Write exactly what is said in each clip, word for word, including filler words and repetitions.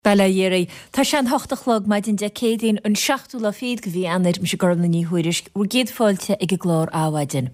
Bella Yeri, tá sé an hochtalog maid in decédín an seachtú le féad go bhí anir me se gorm na ní huiris, ú géad fáilte ag glór áhaidin.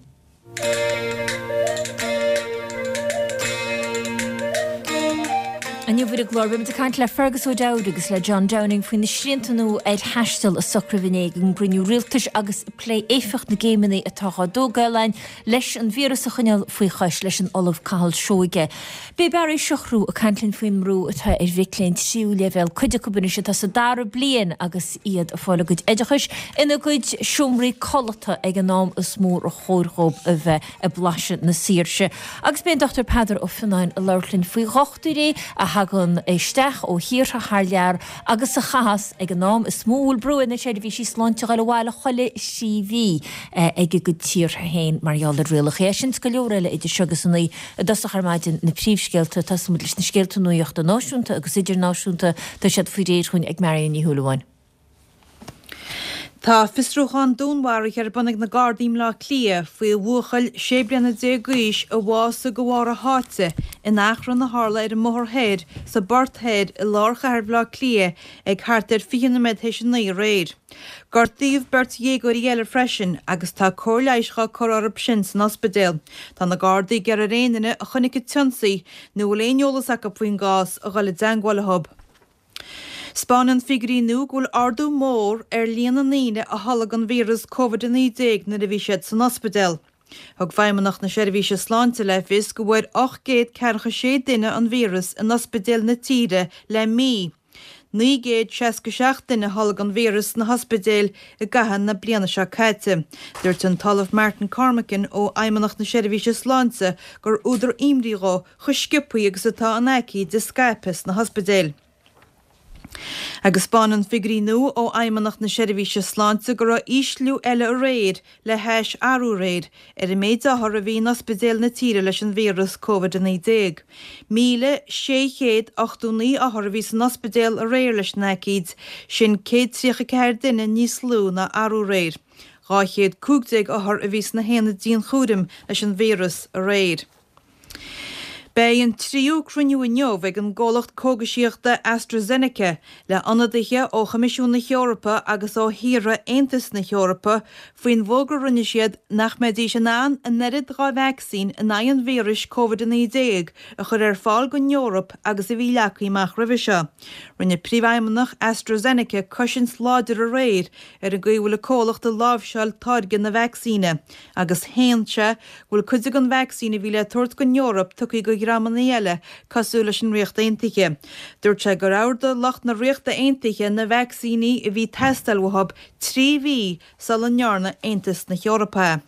Aniu bhfuir a glór bim de caint le Fergus O'Dowd agus le John Downing faoin na sriantanú ag heistil a socra vinnéig an briniú rialtas agus plé éifecht na géimenaí atá dógálain leis an vírus a chuneal faoi chais leis an Olaf Cathal Seoige. Bé bear seachrú a cantlinn faoin mrú atá ar bhicléint siú level chuide go bunise tá sa dara blian agus iad a fála goid éidechas ina goid siomraí colata ag an nám is mór a chórchób a bheith a blaise na sírse. Agus ben Doctor Peadar ó Finnain a leirlinn faoi rochtúré a hagan éisteach ó hir a haarlear agus a chahas ag an nám is smúl brúin na séidir bhí sí sláinte gáil bhile choile sí bhí ag go tír a héin marall a rialach é sin go leorile idir segus an í a dasach ar maidin na príomhscéalta tá mu leis na scéalta nuíochta náisiúnta agus idir náisiúnta tá siad faoi réir chuin ag maríon ní thuúlaháin. Tá fistrúchan dúnhhair ar bannig na Gardaím lá clia faoi bhuachail séblianna déagúis a bhása go bhhar a háte in achran na hála ar an mthorthéir sa barthéir i láircha ar bhlá clia ag chartar fianna med héis an naí réir. Gardaíomh bert dhégóir eile freisin agus tá cóirleischa chorarab sin san ospidéal. Tá na Gardaí gar a réanaine a chunig go tionsaí nó léonolalas a go faoin gás a gáil deanghil hub. Spánan figurí nú gúil ardú mór ar líana níine a halag an vírus COVID nineteen na bhí siad san ospidéal. Thug bhaimimeach na seirbhíse sláinte le fis go bhfuir och géad cearcha sé duine an vírus in ospidéal na tíre le mí. Ní géad seaca seach duine halag an vírus na hospidéal i gahan na bliana se caite. Dúirt an talamh Martin Cormacan ó aimimeach na seirbhíse sláinte gur údar imrírá chuscipuí agus atá an aici de Skypes na hospidéal. Agus Spánan figurí nú ó aimimeach na seirbhíse sláinte go raibh ísliú eile a réir le heis arú réir ar i méid áthar a bhí na ospidéal na tíre leis an vírus COVID nineteen. Míle sé chéad ochtú ní áthar a bhí san ospidéal a réir leis na cíd sin céad tríocha ceir duine níos lú na arú réir. Dhá chéad cúgdeag áthar a bhí na héana díon chúrim leis an vírus a réir. Bei an tríú cruniú inniuh ag an ggólacht cógasíochta AstraZeneca le anadaithe ó Chaimisiún na Eorpa agus ó híre Aontas na Eorpa faoin bhógar rinne siad nach méidí sin an a nerid dhá vaccín in an vírus COVID nineteen a chur ar fáil go Eorp agus a bhí leacaí meach roimhe seo. Rinne príomhaimeach AstraZeneca cosint láidir a réir ar a gcuil le cólacht a lábhseáil táirge na vaccíne agus héanse bhfuil cuidig an vaccíne bhí le tuairt go Eorp tucaí go raman eile cosú leis an riochta aontaithe. Dúirt sé gur áirda lacht na riochta aontaithe na vaccíní a bhí testal wahab trí bhí sal an nearna Aontas na Eorpa.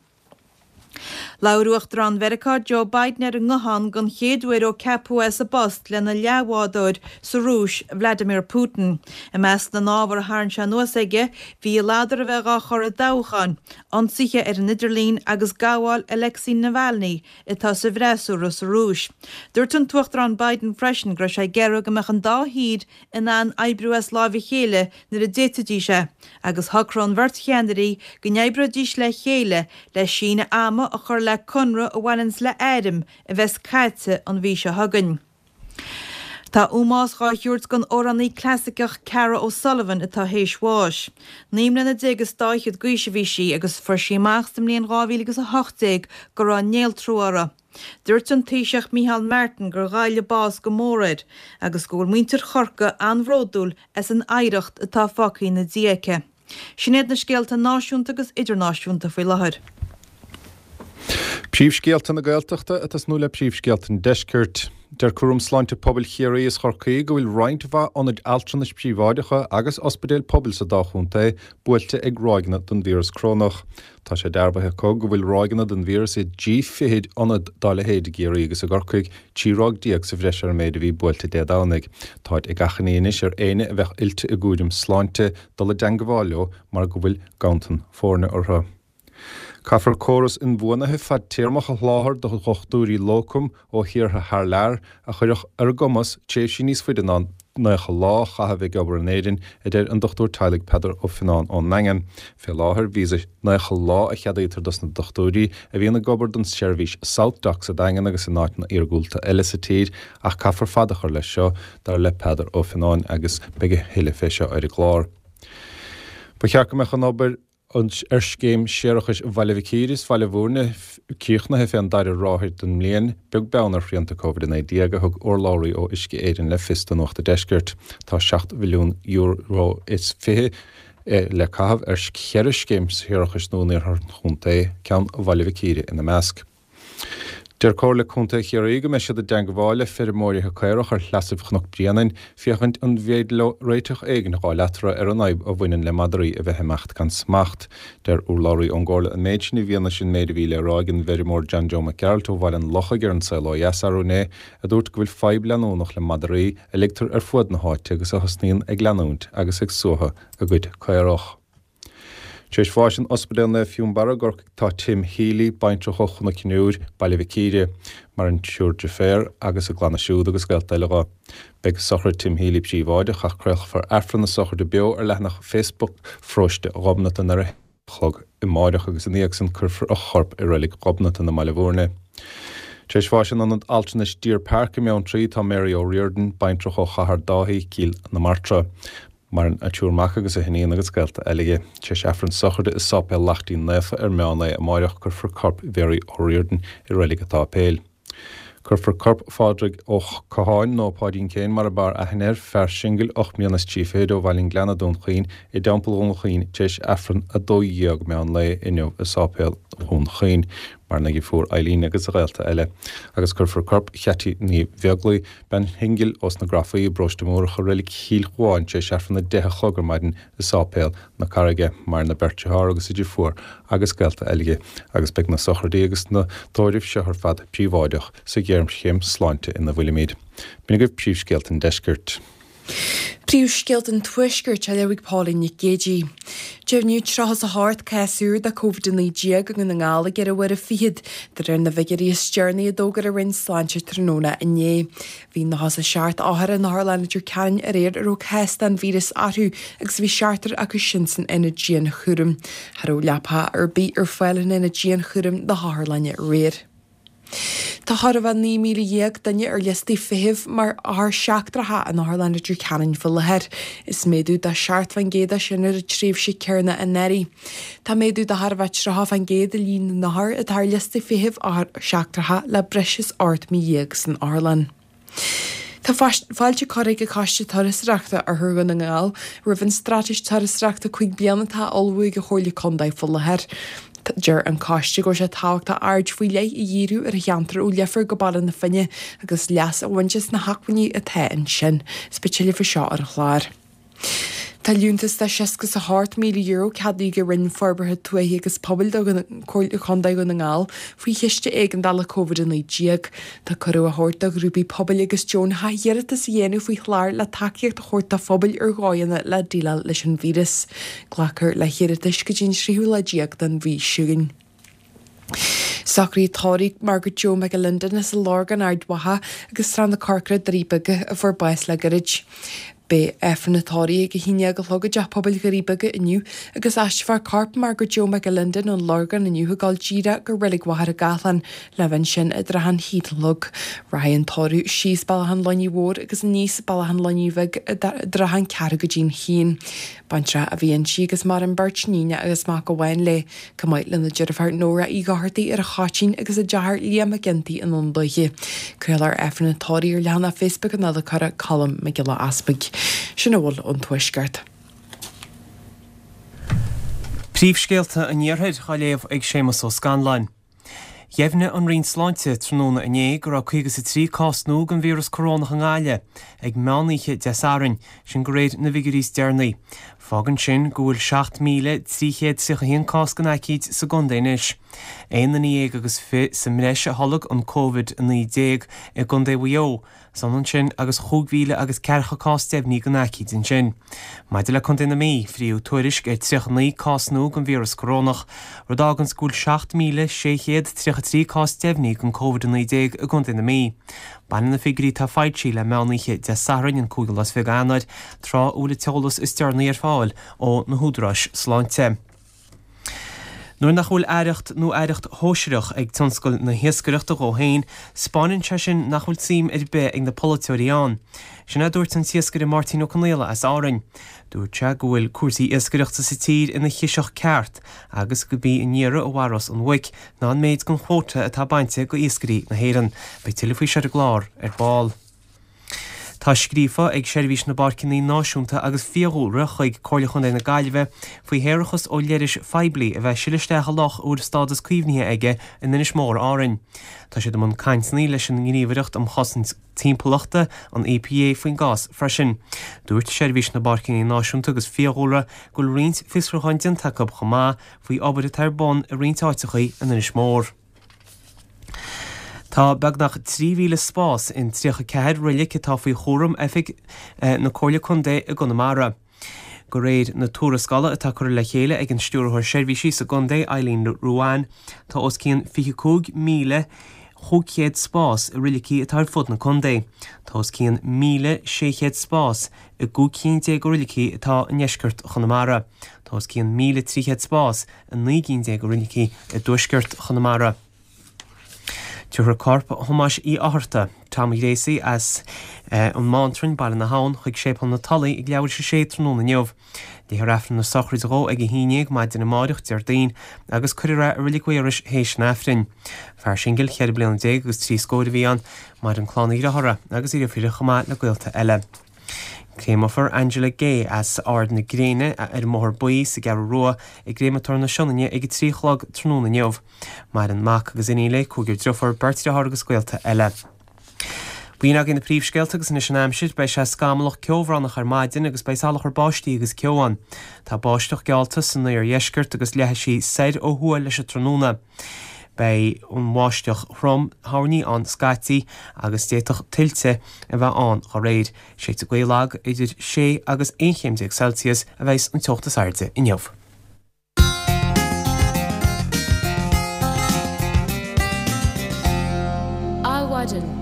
Laúacht rán Vericá Joe Biden ar an ngahán gan chéadúir ó capú as a bost le na leabhádóid sa Rúis Vladimir Putin. I meas na nábhar háann se nuas aige, bhí ládar a bheith á chur a dáchan, ansaithe ar an Idirlín agus gáháil Alexei Navalny itá sa bhreasú sa Rúis. Dúirt an tuacht rán Biden freisin gur sé gearú go meach an dá híd in an ebrú as lábhí chéile nar a détadí se, agus thacrán bhirt cheandarí go neibredís le chéile le sína ama a chur le conra a bhainins le éidim a bheits caite an bhí se hagann. Tá úmás ráithúirt gan óraní clásicach Cara O'Sullivan atá hééis bháis. Níomna na dégus dáithid gúise bhí si agus for sí máachstam líon rábhí agus a hochtéig go rá néal trúara. Dúirt an taoiseach Micheál Martin gur gáile bás go mórid agus go bhfuil muintir chorca an bhródúil as an éireacht atá facaí na díaice. Sinéad na scéalta náisiúnta agus idirnáisiúnta faoi láthair. Príomhscéalta na Gaeltachta atas nó le príomhscéalta deiscirt der cuarum sláinte pobl chéirí is chorcaí go bhfuil roinnt bheith anad altranas príomháideacha agus ospidéal pobl sa dáchúnta buailte ag ráigna don vírus crónach. Tá sé dearbathe có go bhfuil ráigna don vírus é dí fihéad anad dála héad géirí agus a gorcaig tírág díag sa bhreis ar méid a bhí buailte déadánaig. Táid ag gachaníis ar éine a bheith ilte a gúidim sláinte dul a deangabháileo mar go bhfuil gantan fórna ortha. Caithfar córas in bhuanathe fad tíirmach a láthair do chochtúirí locum ó thíortha thar lear a chuireach ar gomas téh sí níos faoideán na lá chahabh gobar an éidir idir an dochtúr teilig Peadar ó Fináin ó Nangan. Fé láthir vísa na lá a cheadaítar dus na dochtúí a bhíonna gobar don seirbhís South Docks a dagan agus in náitna iargúlta eile sa tír ach caafar fada chuir le seo dar le Peadar ó Fináin agus beige héile fé seo ar a glár. Ba chearcha me chan obair ons erscéim séireachas bhailehicíris bhailehúrne cíochna he féan dair ráthir den mlíon beag beannar frianta COVID in éideaga thug orláirí ó isci éidirn le fista nóachta deisgirt tá seacht milliún euro is fiche le cahabh ar cheir céim séireachas nóíar chunta ceann bhailehicíri ina measc. Der cóla chunta chéiríige me siad a deangháile fir mórí a caireach ar leasamh chnoch brianain fiachant an bhéad le réiteach éigen gá letra ar an naib a bhainean le Madarí a bheith meacht gan smacht. Der úláirí an gála an méid ní bhíanana sin méid bhíle rágan bheidir mór John Joe McGarrett ó bhil an locha gur an saoil ó Yasarúné a dúirt go bhfuil feib leanúnach le Madarí a ligtar ar fuad na háite agus a hasníon ag leanúnt agus ag suatha a gcuid caireach. Tréis fásin ospedal na fiún bara gorc tá Tim Healy baintre chochna cinúr bailehicíre mar an siúr de fér agus a glanna siúd agus gailtaileá. Beg sochar Tim Healy príomháide chach creach far efran na sochar de beo ar lenach Facebook froiste robnata na chlog i máideach agus in íag san curfar a chorp i rilig robnata na Mailehúrne. Tréis fásin an Altanis Deer Park i mewn trí tá Mary O'Riordan baintre cho chahar dáhí cíl na Martra. Mar an atúrmach agus a hiníon agus gailta eige Tréis efran sochar is sápéil lachtaí nefa ar meánna a máideach curfar corp Mary O'Riordan i rilig atá péil. Curfar corp fádraig ó Caháin nó pádín céin mar a bar a hinnéir fer singil och mianas tíféad ó bhailín gleanna dún chuoin i dampel ón chuoin Tréis efran a dóíag meán le inniu a sápéil ón chuoin mar na gifúr Eileen agus a gailta eile. Agus curfar corp cheati ní bheaglaí ben hingil os na grafaí brosta mór chu rilig híl cháin Tréis efran na dethe chlogar maidin i sápéil na carige mar na bertithar agus i difúr agus gailta eile agus beag na sochardí agus na tóirih sehar fad príomháideach sa ggéirm chéim sláinte ina bhuiile míad. Bína goibh príomhscéalt an deisgirt. Príomhscéalt an tuisgirt a leabhaigh Pauline Gédí. Deimhniú trachas a háart céasúr de COVID in díag an na ngála gur a bhfuir a fiad de ar na bhigirí stearnaí a dógar a rinn sláinte tróna inné. Bhí na has a seart áthar an Harlanidir ceann a réir ar ó chéasta an vírus athú agus bhí seartar agus sin san ina dían churum. Haró leaptha ar bí ar foiilin ina dían churum de Harlanne réir. Tá thar bh ní míle dhéag danne ar listaí fihimh mar th seachtratha an Harlanidir ceann full lehead. Is méadú de seart fan géad sin ar a tríomh si cearna a neirí. Tá méadú de tharbhaitratha fan géad a lín nahar a th listaí fihimh á seachtratha le breis ort mí dhéag san Harlan. Tá fáilte choraigh go caiiste tarasreachta ar thugan na ngáil, roimhann strateis tarasreachta chuig beannatá olmhaigh go chóirla condaid full lehead. Deir an cáiste go sé táhachtta ard faoi le i dhéirú ar cheantar ó lefar go balan na finne agus leas a bhaintes na hacuní a the an sin, speisialia fa seo ar a chláir. Tá lúntas de siscas a hart míle euro cadí go rinn forbarthe tuaí agus pobl choil chundaid go na ngáil faoi chiiste ag an dala COVID in díag. Tá choú a hort a grúpi pobl agus Joan ha dhéirta sa dhéanú faoi chláir le takeíocht a chóirta phobal ar gáanna le díla leis an vírus. Glachar le chéirtas go dín sríú le díag den bhí siúin. Sacrí táí Margaret Joe McGlinden is a lorgan ardwatha agus strand na carcra dríbaige a bhar bais le garid. Bé efran natáí go híine go logad de pobl goríbaige inniu agus eistefar carp Margaret Joe McGlinden an lorgan inniu gáil díra go rilig wahar a galan lehan sin a drahan hídlog. Ryan táú síos bailhan loní hór agus níos bailhan loníheh drahan ceara go dín hín. Bantra a bhíon si agus mar an birtníine agus má go bhhain le cumáid le na deidirfar nóra í gáhartaí ar a chátín agus a dehar líam a gintaí an ondóige. Crealar efran natáí ar leanna Facebook an nada cara colm me gila aspaig. Sin bhfuil an tuisgart. Príomhscéalta an níorthaid chaléamh ag Séamus ó Scanlain. Dhéimhne an rion sláinte tróna inné gur a chuige sa trí cásnú an vírus corona an gáile ag meánaíche deasarin sin go réad na bhigirí stearnaí. Fágan sin go bhfuil seacht míle tríchéad sichéon cás gan aicead sa gundéis. Éan na níag agus fi sa mreis a tholag an COVID in ní déag i gundé bhuió san sin agus chóghíle agus cecha cástéimní go nácí den sin. Maidide le chun na mí fríú tuairis ag tríochaní cásnú an vírus corónach rudá an scúil seacht míle séchéad trícha trí cástéimní gon COVID nineteen a gon na mí. Banan na figurí tá feidtí le meánaíe de sarin an cúgalas fi gánaid trá úla teolalas is dearnaí ar fáil ó na húdras sláinte. Nuair nach bhfuil aireacht nó aireacht hóisiireach ag tionscail na hiascaireachta go héin, Spáinn se sin nach bhfuil tíim ar be ag na polaitíoríán. Sin dúirt an tiascaire Martin O'Connell as árainn. Dúirt se go bhfuil cuasaí iascaireachta sa tír ina chiiseach ceart, agus go bí in níire ó bharras an bhuic ná an méid gon chóta atá bainte go iascairí na héireann, bei tuilefí se a glár ar báil. Tá scrífa ag seirbhís na barcinnaí náisiúnta agus fiúra chuig cóirlachán na gaiilbeh faoi héireachas ó léiris feibli a bheith sileisteach loch úr stádas cuimhníthe aige in inis mór árainn. Tá sé do man caiintsnaí leis an gníomhaireacht am chosint timpplaachta an E P A faoin gás freisin. Dúirt seirbhís na barcinnaí náisiúnta agus fiúra go riint fisraáin den take chomá faoi obair a tarbón a riintáitichaí in inis mór. Tá beagnach tríhíle spás in tríocha ceir riile tá faoi chóram efig na cóirla chundé a Gunamara. Go réad na túrascala atá chuir le chéile ag an stúrthir seirbhísí sa Gundé Eileen Ruáin, tá os cían fichicúg míle chóchéad spás a riilicí atá fud na Gundé. Tá os cían míle séchéad spás i gúcín go riilicí atá a neiscirt Chonamara. Tá os cían míle tríchéad spás a nícín go riilicí a dúiscirt Chonamara. Tuair corp thomáis í áharta, Tommy Racy as an mántrainn bail na hán chuig sépal na talaí ag leabhar sé sé tróna na neamh. Dí rafran na sochraid ró ag híineag maid na máireacht deardaoin agus chuire a rilik cuiris hééis náfrin. Fear singil chead blian déag agus trí scóir bhí an mar an chlánaí athra agus idir fiidir chumá na gcuilta eile. Créimofar Angela Gay as ard na gréine ar mór buí sa gar roa i gréimetar na sionne ag tríchlog tróna neamh, mar an mac agus iníle cúgur drofar bertide agus scoilta eile. Bhíon agin na príomhscéalta agus na sinamsid bei se scamalach ceomhránach ar maidin agus bei salach ar báistí agus ceoán. Tá báisteach gealta san ar dheiscirt agus lethe sí said ó thuail leis a tróna. Bei an bháisteach chrom tháiní an scatí agus déach tiltte a bheith an cho réid sé a gcuileag idir sé agus échéimdeag Celsius a bheits an teachtas airde inneamh. Áhaidan.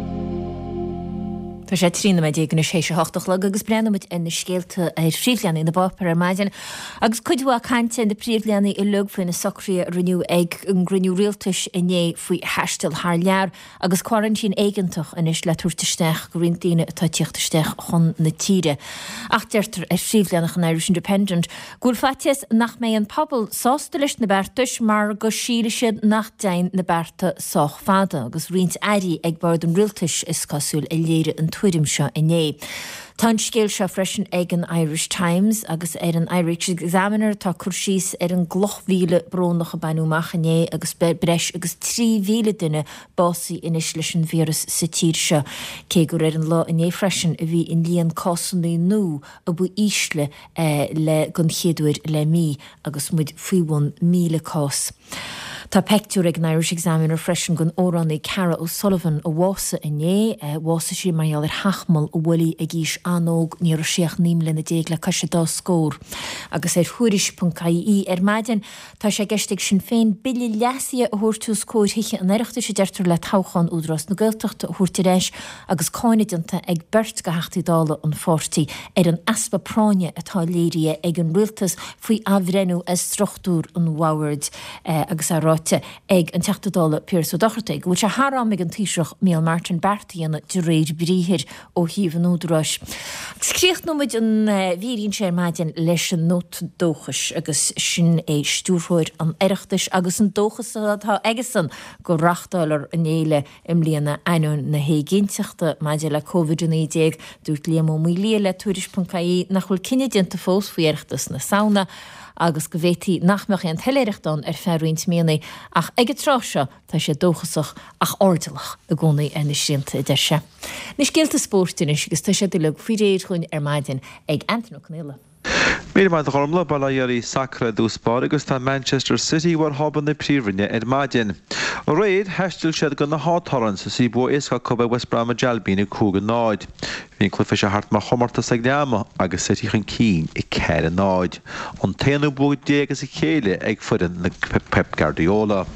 Tá sé trína me déag na sé hochtach le agus brenimid ina scéalta ar fríomhleanna na bopur ar maidin, agus chuidhá caiinte in de príomhleanna i lug faoin na socrí riniu ag an griniú rialtas inné faoi heistil th lear agus quarantín éigentach inis le tuairtaisteach go rintíine atá tíochttaisteach chun na tíre. Ach deirtar ar fríomhleannach an Irish Independent, gúil fatias nach mé an pobl sásta leis na bertas mar go síle siad nach dain na berta soch fada agus rint airí ag bard an rialtas is cosúil i léire an tuairim seo inné. Tá scéal seo freisin ag an Irish Times agus ar an Irish Examiner tá cursís ar an glochmhíle brónach a banúach inné agus breis agus trí mhíle duine básaí inis leis an vírus sa tír seo. Cé gur ar an lá inné freisin a bhí in líon cásannaí nó a bu ísle le gon chéadúir le mí agus muid faoin míle cás. Tá pectúr ag an Irish Examiner freisin gon óránaí Cara O'Sullivan ó bhása inné, bhása sí marall ar hachmal ó bhfuilí a gís anóg ní seach nímle na déag le caiise dá scór. Agus ar thuiris punt C I ar maidin tá sé geisteigh sin féin bille leasa a thuirtú scóir hiiche an éireachta sé deirtar le táchan údras na Gaeltachta a thuirtiréis agus cáineidenta ag bert go heachtadála an fortí ar an aspa práine atá léiria ag an rialtas faoi ahrenú as struchtúr an Woward agus a ag an teachtadála Piers ó Docherty, bhfuil se thárám ag an tíiseach Míl Martin Bertaíanna de réid bríthir ó híomh an údras. Scríocht nóid an bhíonn sé maidin leis an nót dóchas agus sin é stúrthóir an éireachtas agus an dóchas atá agasan go rachtálar an éile im líana einún na héigénteachta maidir le COVID nineteen dúirt léamó mí lí le tuairis punt C I nach bhfuil cinenne dianta fós faoireachtas na saona agus go bhhétí nachmeach an heileireachtan ar fearrint méanaí ach ag tráseo tá sé dóchasach ach ordalach a gcónaí ina sinnta de se. Nis céalta spórtain agus tá sé le faoi réir chuin ar maidin ag Anthony O'Connell. Mí mai chomla bailairí sacra dúspá agus tá Manchester City war haban na príomhrinne ar maidin. Ó réad heistil siad go na hátaran sa sí bu isca cubbe West Brom a Jalbína cúga náid. Bhín clufa se hart mar chomarta sa gleama agus City chan cín i ceir náid. An téanú bú dégus i chéile ag fudan na Pep Guardiola.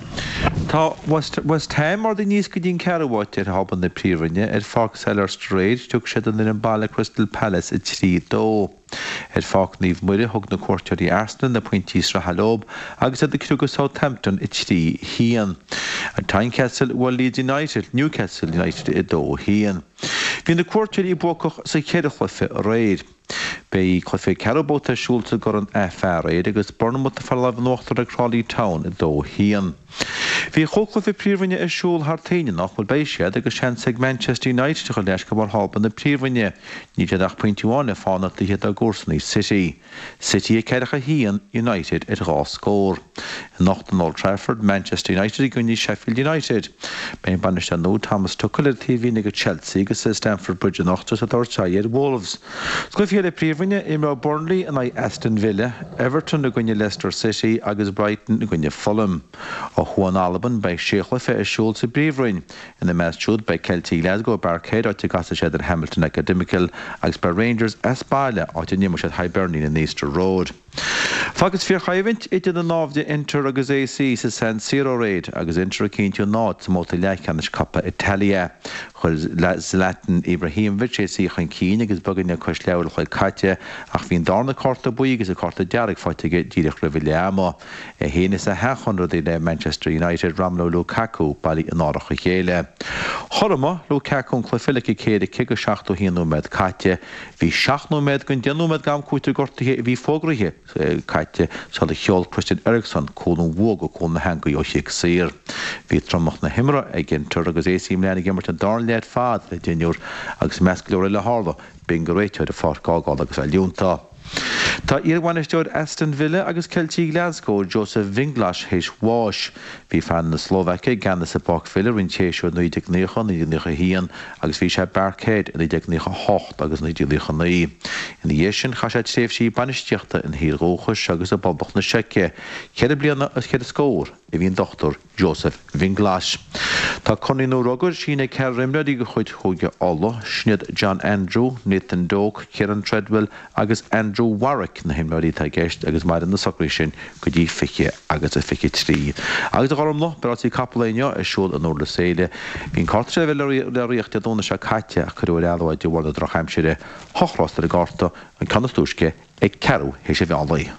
Tá West, West Ham ar d níos go dín cearhhaid ar haban na príomhrinne ar Fox Sellers Trade tuag siad an in bailla Crystal Palace i trí dó. Er fág níomh muire thug na cuairteirí Arsenal na pointís ra halób agus ad cruúgus Southampton i trí hían. An Tynecastle bhfuil Leeds United, Newcastle United i dó hían. Bhí na cuairteirí bucach sa chéad chluife a réid. Bei chluife Carabóta siúlta gur an F R réid agus Bournemouth a falla nóachtar a Crawley Town i dó hían. Bhí chóchluife príomhrinne is siúl hartaine nach bhfuil béisiad agus sean seg Manchester United go leis go mar halban na príomhrinne ní ach pointúáin a fána líhead a gúrsanní City. City a ceiricha hían United ar gá scór. In nacht an Old Trafford, Manchester United i gúní Sheffield United. Bein baniste nó Thomas Tuchel ar T V nig a Chelsea agus sa Stamford Bridge an nachtas a dúirtí ar Wolves. Sgluifiad a príomhrinne imrá Burnley an ai Aston Villa, Everton a gúine Leicester City agus Brighton a gúine Fulham. Ó Juan Alban bei séchluife is siúl sa príomhrin. In the measúd bei Celtic Glasgow Barcade áit gasa séad ar Hamilton Academical agus bei Rangers Espáile áit nimmo séad Hibernian in Easter Road. Fagus fíor chaimhint ide an nábhde Inter agus A C sa San Siro réid agus Inter a cíntiú nád sa móta leithcanis Coppa Italia. Chuil Zlatan Ibrahimovic A C chan cín agus buganne chuis leabhar chuil caite ach bhíon darna corta buí agus a corta dearag fáitige díreach le Viliamo. A héana sa hechonrad le Manchester United Romelu Lukaku bailí an áracha chéile. Chorama Lukaku an chlufileach céad cig seachtó híanú med caite, hí seachtó med gon deanú med gam cúta gortathe bhí fógrathe caite sal a cheol Christian Eriksen cónú bhóg ó cón na hanga ó siag sír. Bhí tramach na himra ag Inter agus A C mléana gimmart an darn lead fad le déanúr agus meascleúir le hála bin go réiteid a fágáil agus a liúnta. Tá iarhhainisteoir Aston Villa agus Celtic Glasgow Joseph Vinglas héis Walsh. Bhí fan na Slovakia gan sa Bach Villa rin téisiú nuí nícha ní nícha hían agus bhí sé Barcade in ag nícha hocht agus ní nícha naí. In dhé sin cha sé tréfhsí banisteachta in híróchas agus a bobbach na seice. Chead blianana as chead scór i bhíon dochtar Joseph Vinglas. Tá conínú rugur sína ceir rimreí go chuid chuige alla, sniad John Andrew, Nathan Doak, Kieran Treadwell agus Andrew Warwick na himráí tá gceist agus mar an na sacrí sin go dtí fiche agus a fiche trí. Agus a chomla berátaí capalaineo is siúil an nóir le séile. Bhín cartre bhfuil le riocht a dóna se caite a chuú eáid de bhharda drochaimsire thochrástar a gáta an canastúisce ag ceú hééis sé bheálaí.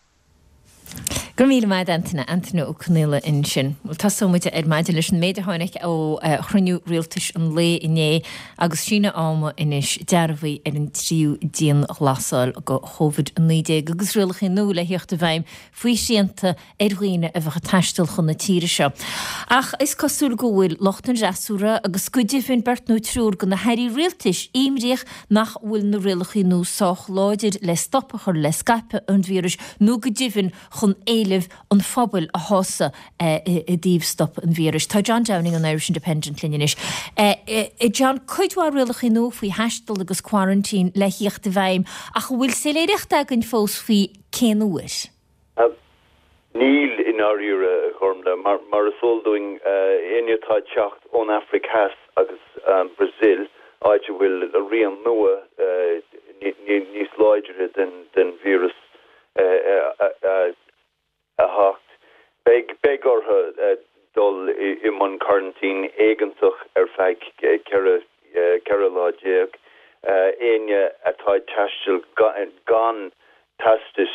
Gur míle maid antainna antainna ó cnéile in sin. Bhil tá sómuide ar maidir leis an méidirtháinig ó chruniú rialtas an lé inné agus sína áma inis dearbhaí ar an tríú díon glasáil go chovid an nídé agus rialach in nó le hiocht a bhaim faoi síanta arghine a bheitcha taistil chun na tíre seo. Ach is cosúil go bhfuil lochtan rasúra agus scudifin bertnú trúr go na heirí rialtas imríoch nach bhfuil na rialachí nó soch láidir le stoppa chur le Skype an víris nó go difin chun éileh an fphobal a hása i díomhstop an víris. Tá John Downing an Irish Independent linis. I John chuidhá rialach in nó faoi heistal agus quarantine le hiocht a bhaim ach bhfuil sé léireacht agin fós faoi céanúis? Níl in áíre chumda mar mar a sóldúing inetá teacht ón Africas agus Brazil áide bhfuil a rion nua níos láidere den vírus a hacht. Beg beg ortha dul i man quarantine éigeantach ar feig ceire láideag aine atá taistil gan tastis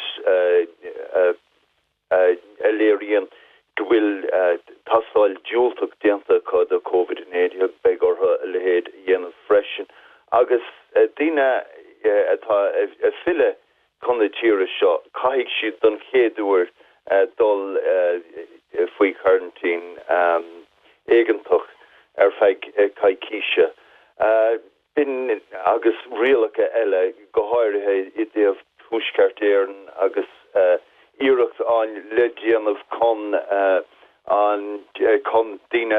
eléirian go bhfuil tasáil dúltach déanta chud a COVID in beg ortha a lehéad dhéanamh freisin agus duine atá a fille chun na tíre seo caiigh siad don chéadúir dul faoi quarantine éigeantach ar feig caiiciise. Bin agus rialacha eile go háirithe i dtéobh thuisceartéireann agus iireacht an le déanamh chun an chun duine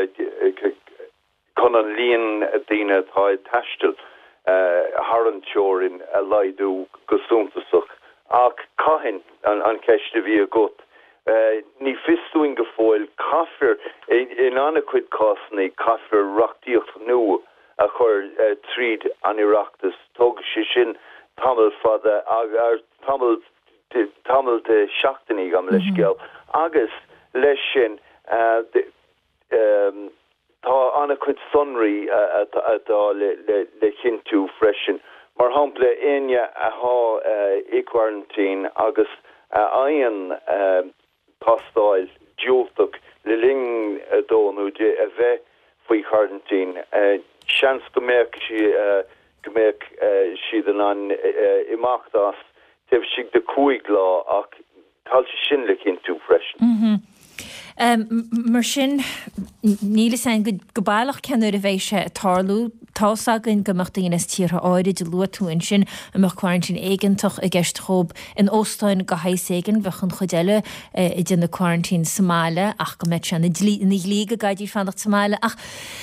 chun an líon duine tá taistil Haran teorin a laidú go súntasach ach cahin an an ceiste bhí a gut. Uh, ní fiúing go fáil caafir in anna cuid cásnaí caafir reachtaíocht nua a chur uh, tríd an Iireachtas tug sé sin tamil fada ar tamil tamil de seachtaí am leis geall agus leis sin uh, um, tá anna cuid sonraí uh, atá le, le, le chinú freisin mar hampla aine a há uh, i quarantine agus uh, aon uh, pastáil dúltach le ling dónú de a bheith faoi quarantine seans go méid si go méid siad an imachtás teh si de cuaig lá ach tal si sin le cinn tú freisin. Mar sin níle sein go bailach ceanú a bhééis se tarlú tásagan gomachtaínas tíortha áide de luúin sin amach quarantín éigentoch a gceist chob in Óstáin go haiségan bhechan chudeile i d na quarantín Somáile ach go met se na líga gaiidí fannacht Somáile ach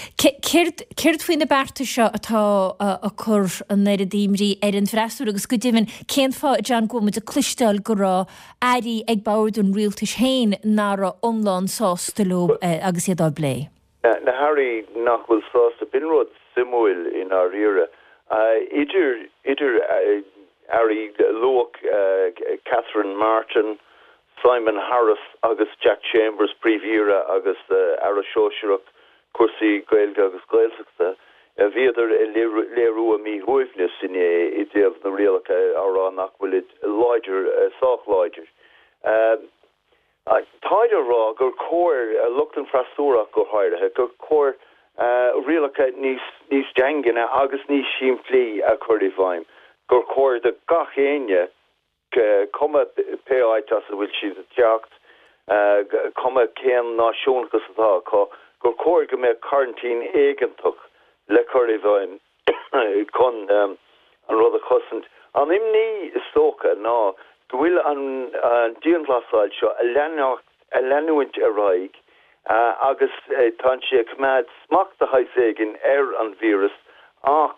céirt faoin na berta seo atá a chur an neir a díimrí ar an freisú agus go ddíhann cén fá John go de clistal go rá airí ag báirún rialtas héin ná a omláin sástaló agus iad á blé. Na Harry nachhfuil sásta binrod simúil in our era. Uh, idir idir uh, Ari Loak, uh, Catherine Martin, Simon Harris, agus Jack Chambers, Previra, agus uh, Ara Shoshirak, Kursi Gaelga, agus Gaelsakta. Uh, Vieder leru a mi huifnis in e idea of the real ara nachwilid larger, uh, soft larger. Um, Uh, Tider ra gur core uh, Luchtan Frasúra go háirithe gur core uh, rialcha níos níos deangana agus níos siimplí a chuirí bhaim gur core de gachéine cuma péáitas a bhfuil siad a teacht cuma céan náisiúnchas atá có gur core go mé quarantín éigeantach le chuirí bhaim chun um, an rud a chusant an imní is tócha ná Will an Dian Glasáil seo a lenuint a raig agus tá sé cumad smacht a haiségin ar an vírus ach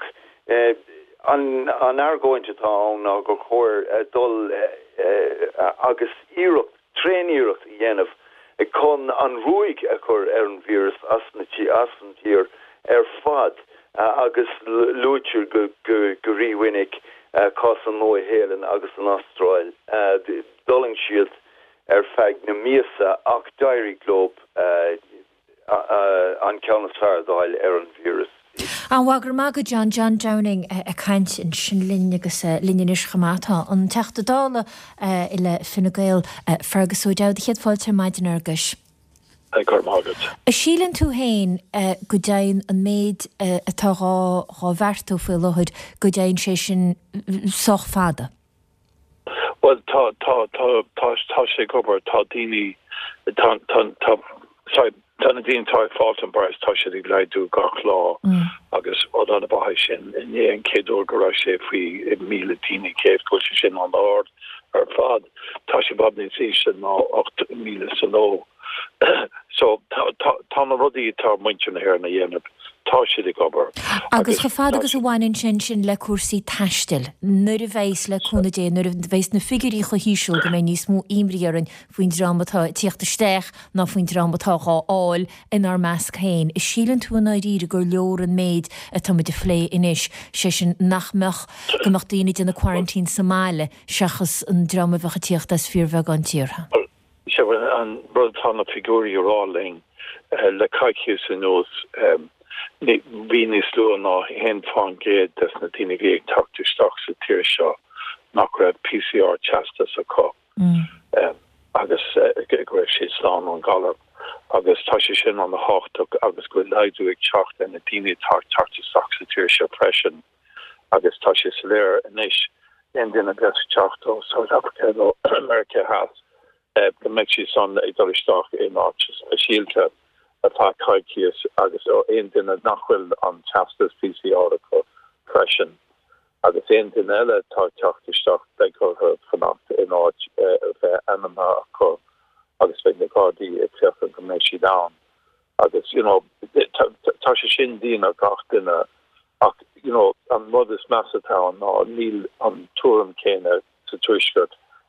an argóintetá ná gur chóir dul agus íirecht tréníirecht i dhéanamh chun an ruig a chur ar an vírus asnatí asntíir ar fad agus lúteir go go ríhuinig Uh, cos an nó héan agus an Austrráil uh, doling siad ar feig na míasa ach dairí glob uh, uh, uh, an ceannasádáil ar an vírus. An bhagur má go John John Downing a caiint in sin linne agus linne is chamátá an teachta dála i le finna gail fergus ó dead chéad fáilte maidin argus. A sílan tú hain go dain an méid atá rá bhartó fé lohuid go dain sé sin soch fada? Well, tá tá tá tá sé gobar tá daoine tá tá na daoine tá fáiltan baris tá sé ag leidú gach lá agus ó an bhaid sin in é an céadú go raibh sé faoi míle daoine céad go sé sin an ard ar fad tá sé babní sí sin ná ocht míle san ó. So tá na rudí tá muinte na hir na dhéanamh tá siad ag gobar. Agus go fád agus a bhhainn sin sin le cuasaí taistil, nuair a bhééis le chuna dé nuair a bhééis na figurí chu híisiúil go mé níos mó imríaran faoin dramatá tíochtta steach ná faoin dramatá áil inar measc chéin. Is sílan tú an áidíre gur leor an méid a tá de phlé inis sé sin nachmeach gomach daoine den na quarantín Somáile seachas an drama bhecha tíochtas fíormheh an tíortha. Se an brotánna figúí ráling le caiiciú san nós hí níos lu ná hen fá géad des na tíine bhí ag tactisteach sa tíir seo nach raibh P C R chasta sa có agus raibh sé slán an galab agus tá sé sin an na háach agus go leidú ag techt na tíine tactisteach sa tíir seo freisin agus tá sé sa léir inis in duna bheith techt ó South Africa ó America has. The Mexican son ag dolisteach in áis a síílte atá caiiciús agus ó aon duine nachhfuil an chastas P C R go freisin agus aon duine eile tá teachtasteach be go fannacht in áit bheith anamha chu agus bheith na gádaí ag teachta go méid si dá agus you know tá sé sin dína gach duine ach you know an mud is measatá ná níl an túm céine sa tuisgurt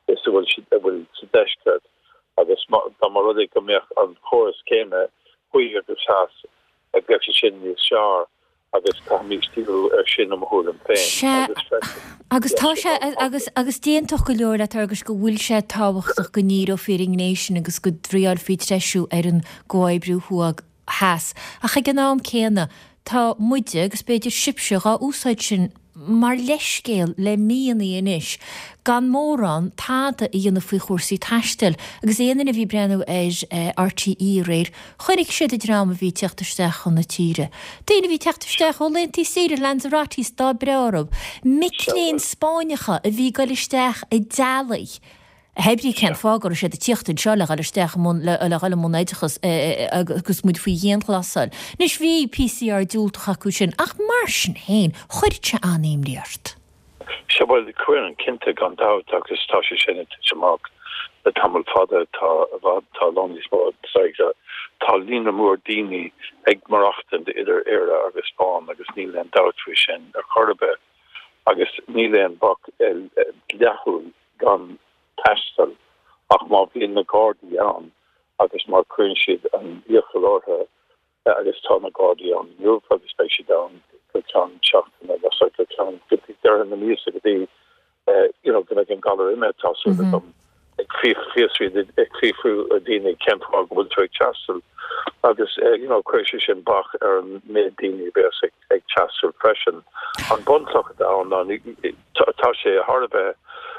is bhfuil bhfuil sa deisceart agus tá mar rud go mbeadh an choras céime chuig agus has a bheith sin níos seár agus tá místíú ar sin am thuúil an féin. Agus tá sé agus agus déantoch go leor le agus go bhfuil sé táhachtach go nír ó Fearing Nation agus go dríáil fí treisiú ar an gáibbrú thuag heas. A chu gnáam céanna tá muide agus beidir sibseach á úsáid sin mar leiscéal le míanaí inis gan mórán táda í dhéanana faoi chósaí taistil agus éanana bhí brenn ar R T E réir chuirigh siad a drama bhí teachtarsteach chun na tíre. Déana bhí teachtarsteach ó lentí séidir Lanzarotís dá brearab. Miléon Spáinecha a bhí goilisteach i dalaigh. Hebrí cen fágar sé a tíochtta seola ar steach le gal mnéidechas agus muid faoi dhéon glasáil. Nis bhí P C R dúltacha acu sin ach mar sin héin chuirt se anéimlíart. Se bhfuil de cuiir an cinnte gan dat agus tá sé sinna tuiseach le tamil fada tá tá londís mór tá lína mór daoine ag marachtain de idir éire agus Spáin agus níl an datfu sin ar chorbe agus níl an bach leithú gan tastal ach má bhíon na Gardaí an agus mar cuireann siad an íochalórtha agus tá na Gardaí an Nuamh agus bei siad an go ceann seachtain agus go ceann go dear na míosa go dtí go an galar imime táú gom ag fiosrí ag crífú a daine ceimfá gohfuil tuag teastal agus cuiir sin bach ar an mé daine bheas ag teastal freisin an buntlach an tá sé a Harbeh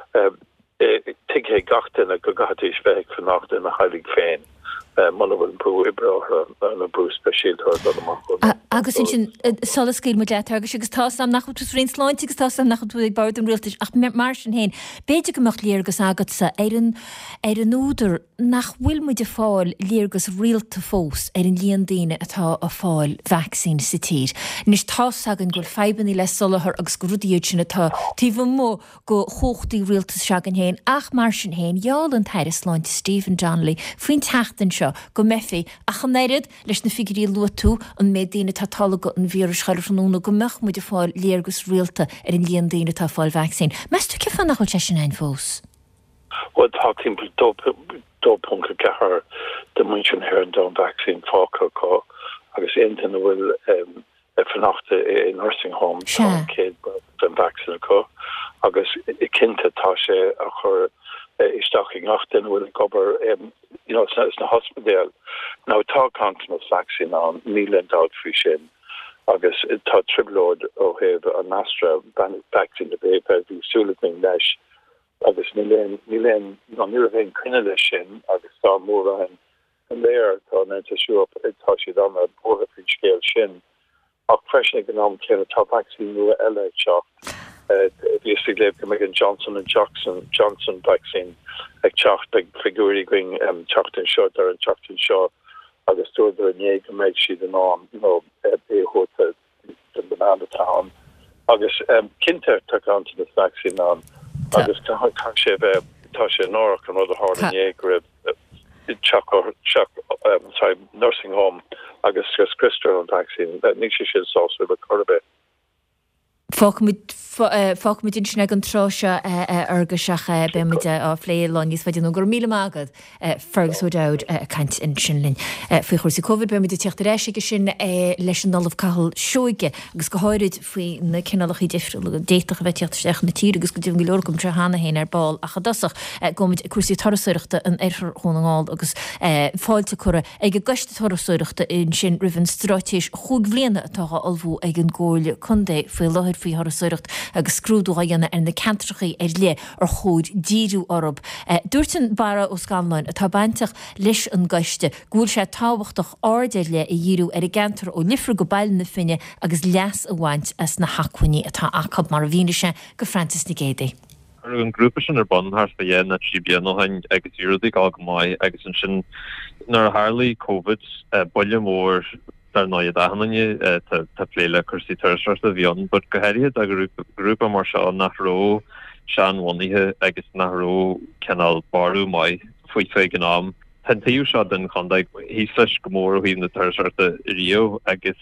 Tighe gatain a go gatis bheith fannacht in a heilig féin. Man bhfuil brú ibre an a brú speisialtar amach. Agus sin solas céil mu deart agus agus tá am nach tú réon sláint agus tá am nach tú ag bar an rialtas ach mar sin héin. Béidir goach léargus agat sa ar an ar an úidir nach bhfuil mu de fáil léargus rialta fós ar an líon daine atá a fáil vaccín sa tír. Nis tá agan gur febanní le solahar agus go rudíod sin atá tíh mó go chóchtaí rialtas seagan héin ach mar sin héin jáal an teir sláint Stephen Donnelly faoin teachtain seo go mefi a chanéad leis na figurí luatú an mé daine tá talla go an vírus chaúna go meach mu de fáil léargus rialta ar an líon daine tá fáil vaccín. Meú ce fan nach te sin ein fós? Well tá timp dópunca cethir de muin her an don vaccine fáca có agus intan bhfuil fannachta i nursing home céad an vaccine có agus i cinnte tá sé a chur isteaching achtain bhfuil gobar na hospedéal ná tá cantas vaccine an níl an dá frí sin agus tá triblód ó heh an Astra vaccine de bé bhí súlaing leis agus níléon níléon ná ní a bhéon cruine lei sin agus tá mór an an léir tá neta siúp tá siad an a bóla frí scéal sin ach freisna gnám céanna tá vaccine nua eile seach Obviously, go an Johnson and Johnson Johnson vaccine ag techt ag figúí going um, teachtain seo ar an teachtain seo agus túidir an éag go méid siad an ám éhóta den banana town agus um, cinnte tá an na vaccine an agus tá sé bheith tá sé nách an rud a hard an éag rib nursing home agus gus Christopher an vaccine ní sé sin sá le chorbe. Fág mu sin an tráise argaseach be muide á phléil láníos feidir gur míle mágad fergusúdáid caiint in sinlinn. Fao chuir sa COVID be muide techt réisiige sin leis an dalamh cail seoige agus go háirid faoi na cinálachí difriúil go déach bheith teachtarsteach na tír agus go dtíh leorgum tre hána héin ar ball a chadasach gomid cuasí tarasúireachta an airthar chónaáil agus fáilte chura ag go gaiiste tarasúireachta in sin rihann stratéis chuig bbliana atá albhú ag an ggóile chundé faoi láthir faoi tarasúireacht agus scrúdúhaanna ar na cantrachaí ar lé ar chóid díú orb. Dúirtan bara ó Scanlain atá baintach leis an gaiiste gúil sé táhachtach ádeir le i dhíú ar a gentar ó lifra go bailna finne agus leas a bhaint as na hacuine atá acab mar a bhíine sé go Francis na Gédé. An grúpa sin ar bon thar fa dhéan na trí blian nóhain agus iúdaigh á go maiid agus an sin nar Harlaí COVID boile mór dar nóiad ahananne tá pléile chusaí tuirseirta bhíon, bud go heiríad a grúpa mar seo nach ró sean bhainithe agus nach ró cenal barú mai faoi fé an am. Tá taobh seo den chudaigh hí leis go mór ó híomh na tuirseirta rio agus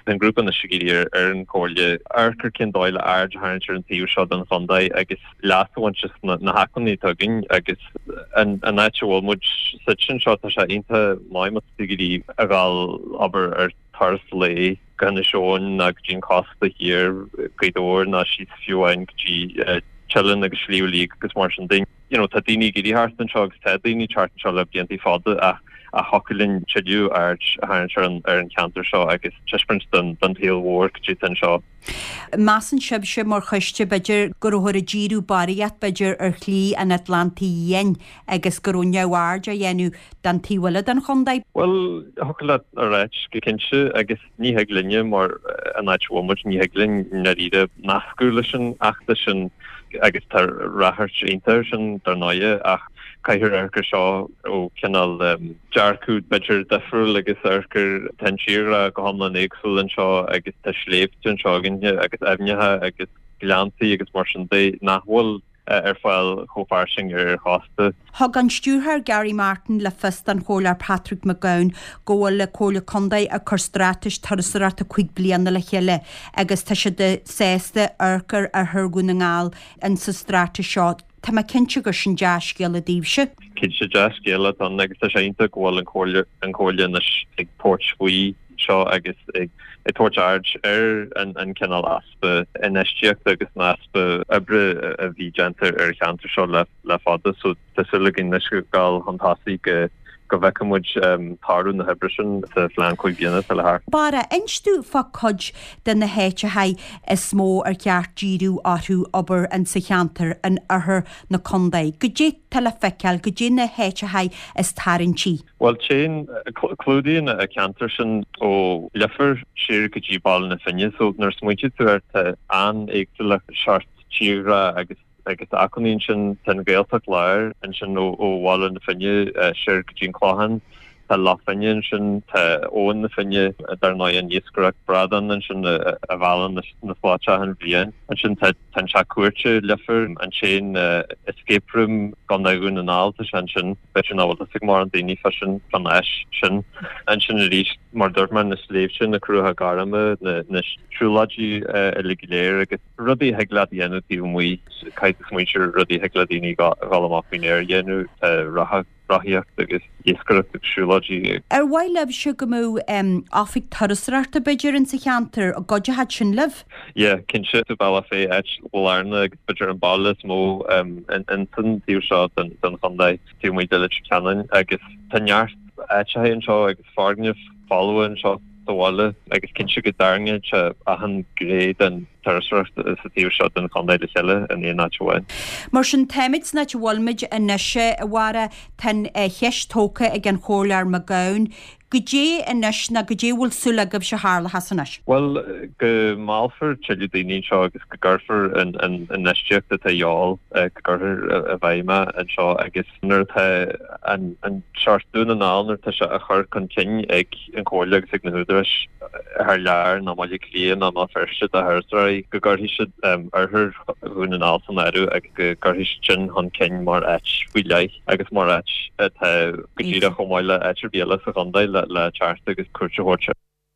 an grúpan na sigíir ar an cóile arcar cin dáile aird haintir an tíú seo an chundaid agus leashain just na hacanní tugann agus an náitiúil muid sin seo tá sé inta maiime sigíí a gáil aber ar tars lei gan seoin ag dín costa hir gaidóir na si fiúin gotí chillin agus slíolí agus mar an ding. You know, tá daoine gidí hart an segus tá daoine chart seo le bliantí fáda a a hoculinn tiú ar ar an cantar seo agus tisprint den den tailhór tí an seo. Masan sib se mar chuiste beidir gurthir a ddíú baríat beidir ar chlí an Atlantaíon agus gurúneáard a dhéanú den tíhile an chundaid. Well, hocuil a réit go cinse agus ní heaglinne mar an áitmid ní heaglinn na ide nascúla sin achta sin agus tar rahart inter sin dar naie ach caithir arcar seo ó cinál dearcúd beidir defriúil agus arcar tentíra go hamlan éagsúil an seo agus tá sléifte an seo ginne agus efnethe agus gleantaí agus mar sin dé nachhfuil ar fáil chofarsing ar hásta. Thg an stúrthar Gary Martin le fist an chólar Patrick McGowan ggóil le cóla condaid a chur strátais tarasarata chuig blianana le chéile agus tá sé de sésta arcar a thurgún na ngáil an sa stráta seo. Tá ma cinse gur sin deascéal a díobse? Cin se deascéal an agus tá sé inta gháil an cóile an cóile ag port faoi seo agus ag I toort aard er en en kennal aspe en estiacht agus na aspe ebre a vi genter er chanter seo le le fada so tesulgin nesku gal fantastic go vekemud tarún na hebrischen sa flan chuig bíanana fel haar. Bara instú fa cod den na héite hai is smó ar ceart díú áthú ober an sa chanter an arthur na condaid. Go dé tal feiceal go dé na héite hai is tarintí. Well chain clúdíon a cantar sin ó lefer siir go dtí ball na finne so nar smuinte tú ar an éagú le seart tíra agus agus aconín sin ten gaeltach leir an sin ó bháil na finne siir go dtín chláhan tá láfinne sin tá óin na finne dar ná an níoscrach bradan an sin a bhhalan na fáte an bhíon an sin tan se cuairte lefer an sin escape room gan naún an álta an sin betir náhil sig mar an daoine fa sin fan eis sin an sin a ríist mar dúirman na sléimh sin na cruútha garama na trúládí a ligiléir agus rudí heagla dhéanú tí muoi caiit smuintir rudí heagla daoine galamach faoinéir dhéanú ratha rahiacht agus iescarach siúládí. Ar bhaileb se go mú áfik tarasarta beidir an sa cheantar a godja had sin leh? Yeah, cinse a balla fé eit bhlarna agus beidir an ballas mó an san tíú seo den chundaid tíú mí deile canan agus tanneart eit an seo agus fargneh followin seo dohile agus cinse go darne se a an gréad an tarasarcht sa tíú seo den chundaid le seile an éon náisiúin. Mar sin téimiid na bhilmid a neise a bhara tan cheistóca ag an chólar McGowan. Go dé inis na go dé bhfuil súlagab se hála hasanis? Well, go máfar teú daoine seo agus go gurfar an neisteachta tá dheáil go gurthir a bhaime an seo agus nuair tá an seartún an áil nuair tá se a chur chun cin ag an cóile agus ag na húdaris ar lear ná máile líon ná má ferste a thuirstraí go gurthaí siad arthur hún an áil san airú ag go gurthaí sin chun cin mar eit bhuiile agus mar eit tá go dtíad a chomáile eitir bíala sa chundaid le charta agus cuairte hóirte.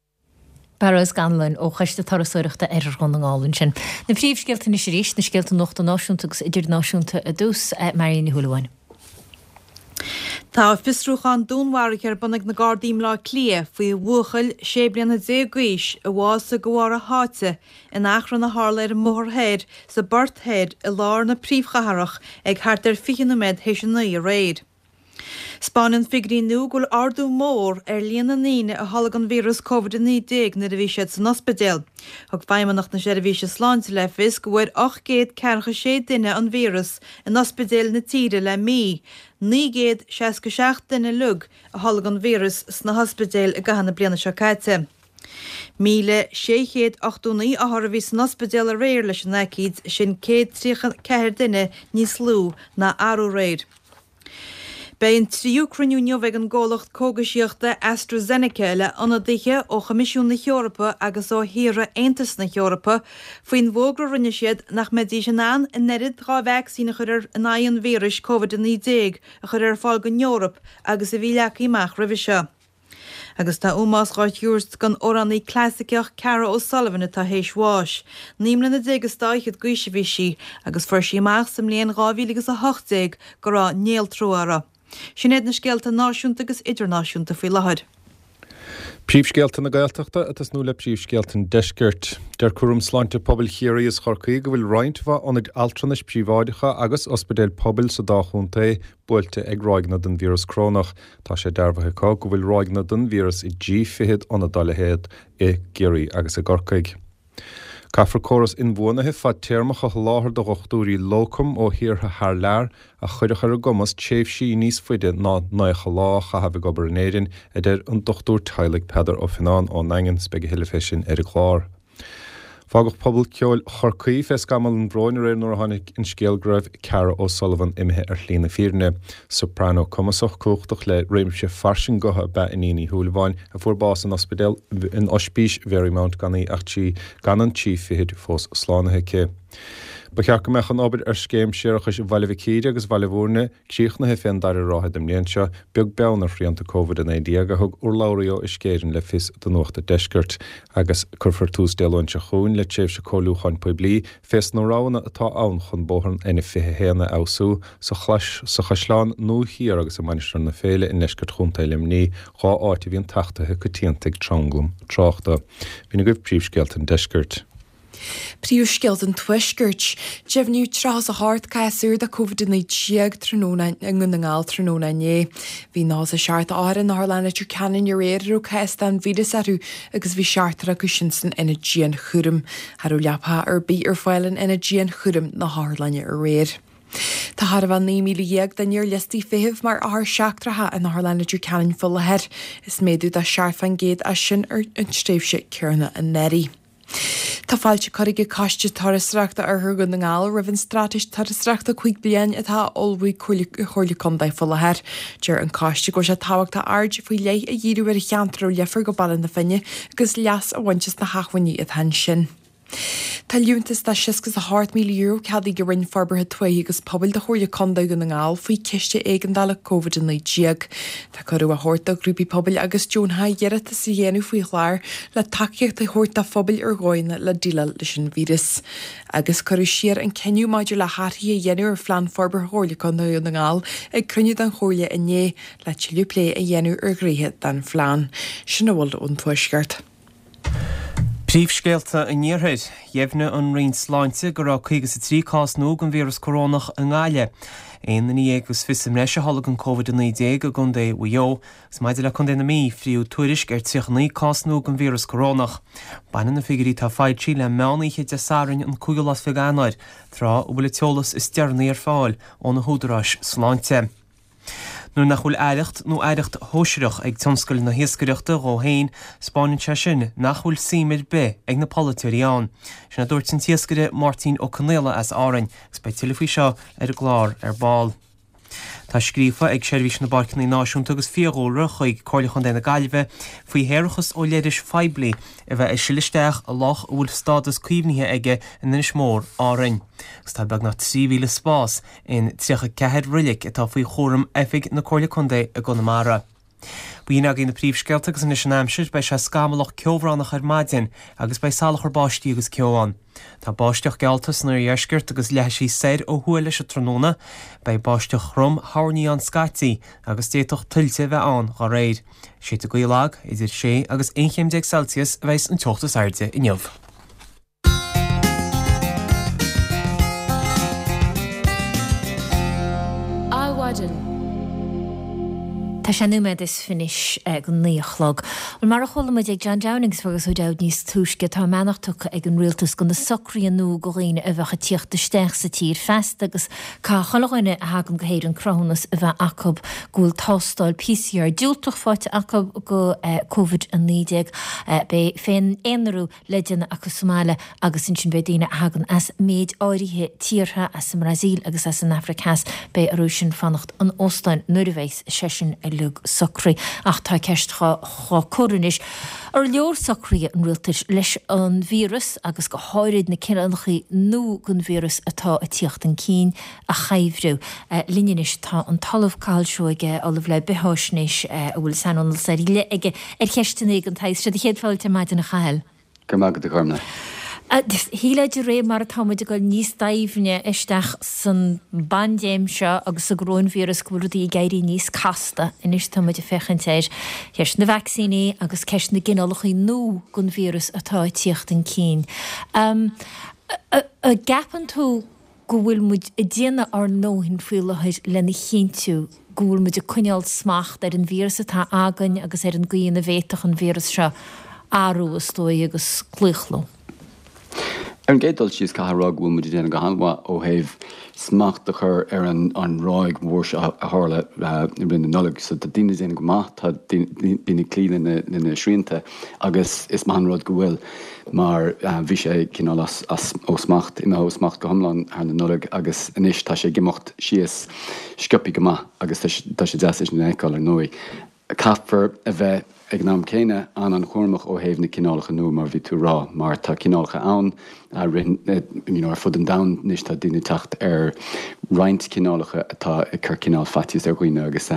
Barras ganlainn ó chuiste tarasúireachta ar an ngálann sin. Na phríomhsceilta na rééis na sceilta nachta náisiúnta agus idir náisiúnta a dús maríonna thuúlaháin. Tá fisrúchan dúnhhair ar bannig na Gardaím lá clia faoi bhuachail sé bliana dé gúis a bhása go bhhar a háte in achran na hála ar mthirthéir sa barthéir i lár na príomhchaharach ag thart ar fichianamid hééis sin naí a réid. Spáinn figurí nu ghfuil ardú mór ar líana níine a tháinig an vírus COVID nineteen na a bhí siad san ospidéal. Thug feimmeach na sé a bhí se sláinte le fis go bhfuir ocht géad cearcha sé duine an vírus in ospidéal na tíre le mí. ní géad seasca seacht duine lug a tháinig an vírus sna hospidéal a gahanana bliana seo caite. Míle séchéad ochtúnaí áthar a bhí san ospidéal a réir leis an naicíd sin céad trícha ceithir duine níos lú na arú réir. Bein tríú cruniúneo bheith an ggólacht cógasíochta AstraZeneca le anadíthe ó Chamisiún na Eorpa agus ó Híre Aontas na Eorpa faoin bhógra rinne siad nach medí sin an in nerid dhá vaccína chuir an aon vírus COVID nineteen a chuir ar fáil go Eorp agus a bhí leach imach roimh seo. agus tá úmás gáitúst gan oraní clásiciach Cara O'Sullivan atá hééis bháis. Nímlan na dégus dáichad gúise bhí si agus fuair sí amach sam léon rábhí agus a hochtéig go rá néal trúara. Sin éad na scéalta náisiúnta agus idirnáisiúnta faoi láthair. Príomhscéalta na Gaeltachta atas nó le príomhscéaltan deisceart. Der cuairm sláinte pobl chéirí is chorcaí go bhfuil roinntmha ionad altranas príomháidecha agus ospidéal pobl sa dáchúnta buailte ag roiigna den vírus crónach. Tá sé dearbhaithe có go bhfuil roiigna den vírus i dtí fichead ionad dalahéad i géirí agus i gcorcaig. Caithfar córas in bhuanathe fad téirmeach a láthair do ghochtúirí locum ó thíortha thar lear a chuideach ar a gomas téobh sí níos faide ná nácha lá chahabh go barnéirin idir an dochtúr teilig Peidir ó Fináin ó Nangan spege hiilefesin ar a chlár. Fágach pobl ceol chorcaí fes gamal an bróinir ar nuair a tháinig in scéalgraibh Cara O'Sullivan imithe ar chlína fíorne, soprano cumasach cúchtach le réimse farsin gotha be in íní thuúlháin a fuair bás an ospidéal in ospís Verymount gannaí ach tí gan an tí fihead fós slánathe cé. Ba ceach go mechan obair ar scéim séarachas bhailehicíide agus bhailehúrne críochnathe féin dar ráthead am léonse beag beannar frianta COVID in éideag a thug ur láirío is céireann le fis do nuachta deisceart agus curfar tús déalainte chuún le téobh se cóúchan poiblí fés nó rána atá ann chun bóthain ina fithe héana ausú sa chlas sa chaisleán nó híar agus a mainistar na féile in neisceart chuntail imní chá áit bhíon taachtathe go tíontaigh tranglam tráchta. Bhína goibh príomhscéaltan deisceart. Príomhscéalt an tuisgurt, Jefniú tras a hart caiúr de COVID in éag tróna an an ngáil tróna né. Bhí ná a seart áan nálanna tú canan ar éidir ó caistan vídas aú agus bhí seartar a cuisinsan ina ddían churim, Harú leaptha ar bí ar fáilan ina ddían churim na hálainne ar réir. Tá har bhan ní míag den níor listí fihih mar th seaachratha an hálainna tú canan full head, is méadú a searfan géad a sin ar an stréifse cearna an neri. Tá fáilte chuige caiiste tarrasreachta ar thugan na ngáil ribhann stratis tarrasreachta chuig blian atá olbhaí chuirla condaid fullathir. Deir an caiiste go sé táhachtta ard faoi lé a dhíú ar a cheantarú lefar go ballan na finne agus leas a bhaintes na hahaní a hen sin. Tá liúntas tá sisgus a hart mí euro cadí go rinn farbarthe tuaí agus pobl de chuirla condaid gan na ngáil faoi ciiste éigendala COVID in éag. Tá chuú a hort a grúpi pobl agus Johnha dhearata sa dhéanú faoi chláir le takeíocht a hort a phobal ar gáine le díla leis an vírus. Agus chuú siar an ceniu maididir le háthí a dhéanú ar flean farbar háirla condaid na ngáil ag cruniú an chóirla a né le tiú lé a dhéanú ar gríthe den flean. Sin bhfuil ón tuisceart. Príomhscéalta in níorthaid, dhéimhne an rion sláinte go rá chuige sa trí cás nó an vírus corónach an gáile. Éon na agus fisim leis a halagan an COVID in éag a gundé uo, s maidide le chun déna mí friú tuairisc ar tíochnaí cás nó an vírus corónach. Baina na figurí tá fáid sí le meánaíthe de sárin an cúgalas figánaid, trá ó bhfuil teolalas is dearnaí ar fáil ó na húdarás sláinte. Nuair nach bhfuil éireacht nó éireacht hóisiireach ag tionscail na hiascaireachta ó hain Spáin se sin nach bhfuil síimiid be ag na politeíán. Sin na dúirt an tiascaire Martin O'Connell as árainn gus bei tilfaí seo ar a glár ar ball. Tá scrífa ag seirbhís na barcaní náisiúnta agus fiaghóra chuig cóirlachan déna gailbhe faoi héirechas ó léidir feibli a bheith is sileisteach a lách bhfuil stádas cuimhnithe aige in inis mór árainn. Gus tá beag na trí mhíle spás in tríocha ceithid rilik atá faoi chóram efig na cóirlachandé a Gonamara. Bhíon agin na príomhscéalta agus in is an amsir bei se scamalach ceomhránach ar maidin agus bei salach ar báistí agus ceoán. Tá báisteach gealtas nar dheisceart agus leisí séir ó thuaile se tróna bei báisteach chrum tharnaí an scáitií agus déitoch tuilte bheith an gá réid. sé a goilag idir sé agus one Celsius a bheits an teachtas airde inniuh. Áhaidir. Tá sé numéid is finis ag an níochlog. Bhil mar a cholamid ag John Downings fagus chuidead níos túisce tá meachtucha ag an rialtas go na socraí nó go réine a bheitcha tíocht isteach sa tír fest agus cá cholaghaine a hagam go héir an cronas a bheith acob gúil tástáil P C R dúltach fáte acob go COVID an nídeag be féin éanarú leideanna agus Somáile agus sin sin be daine a hagan as méid áirithe tíortha as sa Brasil agus as an Africas be arú sin fannacht an Óstáin nuair a bheits sesin lug socrí ach tá ceist chá choranis. Ar leor socrí an rialtas leis an vírus agus go háirid na cinnachaí nó gon vírus atá a tíocht an cín a chaimhrú. Linneis tá an talamh cáilseoige ollah le beháisnéis a bhfuil sanional sa le ige ar cheistena an taistre de chéadfáilte maidid na chail. Gur mágad a chumna. Híle de ré mar táid go níos daimhne isteach san bandéim seo agus a gróin vírus goúí gaiirí níos casta inis táid a fechantéir. Heis na vaccíní agus ceis na ginálachí nó gon vírus atá tíocht an cín. A gapan tú go bhfuil muid i déana ar nóhin fuileid lena chéintú gúil muid a cuineal smacht ar an vírus atá agan agus ar an gcuoin na bhéach an vírus seo áú a stói agus clúchló. Ar an gédal síos carrág bhfuil muidir déana go hanha ó héh smacht a chur ar an an ráig mór a hála i rinne nolag, so tá daine déana go maith tá bína clí na srianta agus is mahanrád go bhfuil mar bhí sé cinál ó smacht ina ó smacht go thomláin ar na nolag agus inis tá sé gimocht síos sciopí go maith agus tá sé deas na éáil ar nóí. Caafar a bheith ag nám céine an an chóirmach ó héh na cinálacha nó mar bhí tú rá, mar tá cinálacha ann ar fud an dam níos tá duine techt ar roinnt cinálacha atá i chur cinál fatíos ar ghuioine agus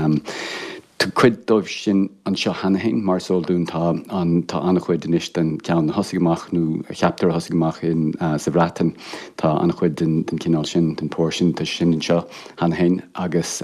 tú cuid dóibh sin an seo hanahéin mar sóilún tá an tá annach chuid inis den ceann na hosaigh nó cheaptar hosaigh in sa bhreatan tá annach chuid den cinál sin den póir sin tá sin an seo hanahéin agus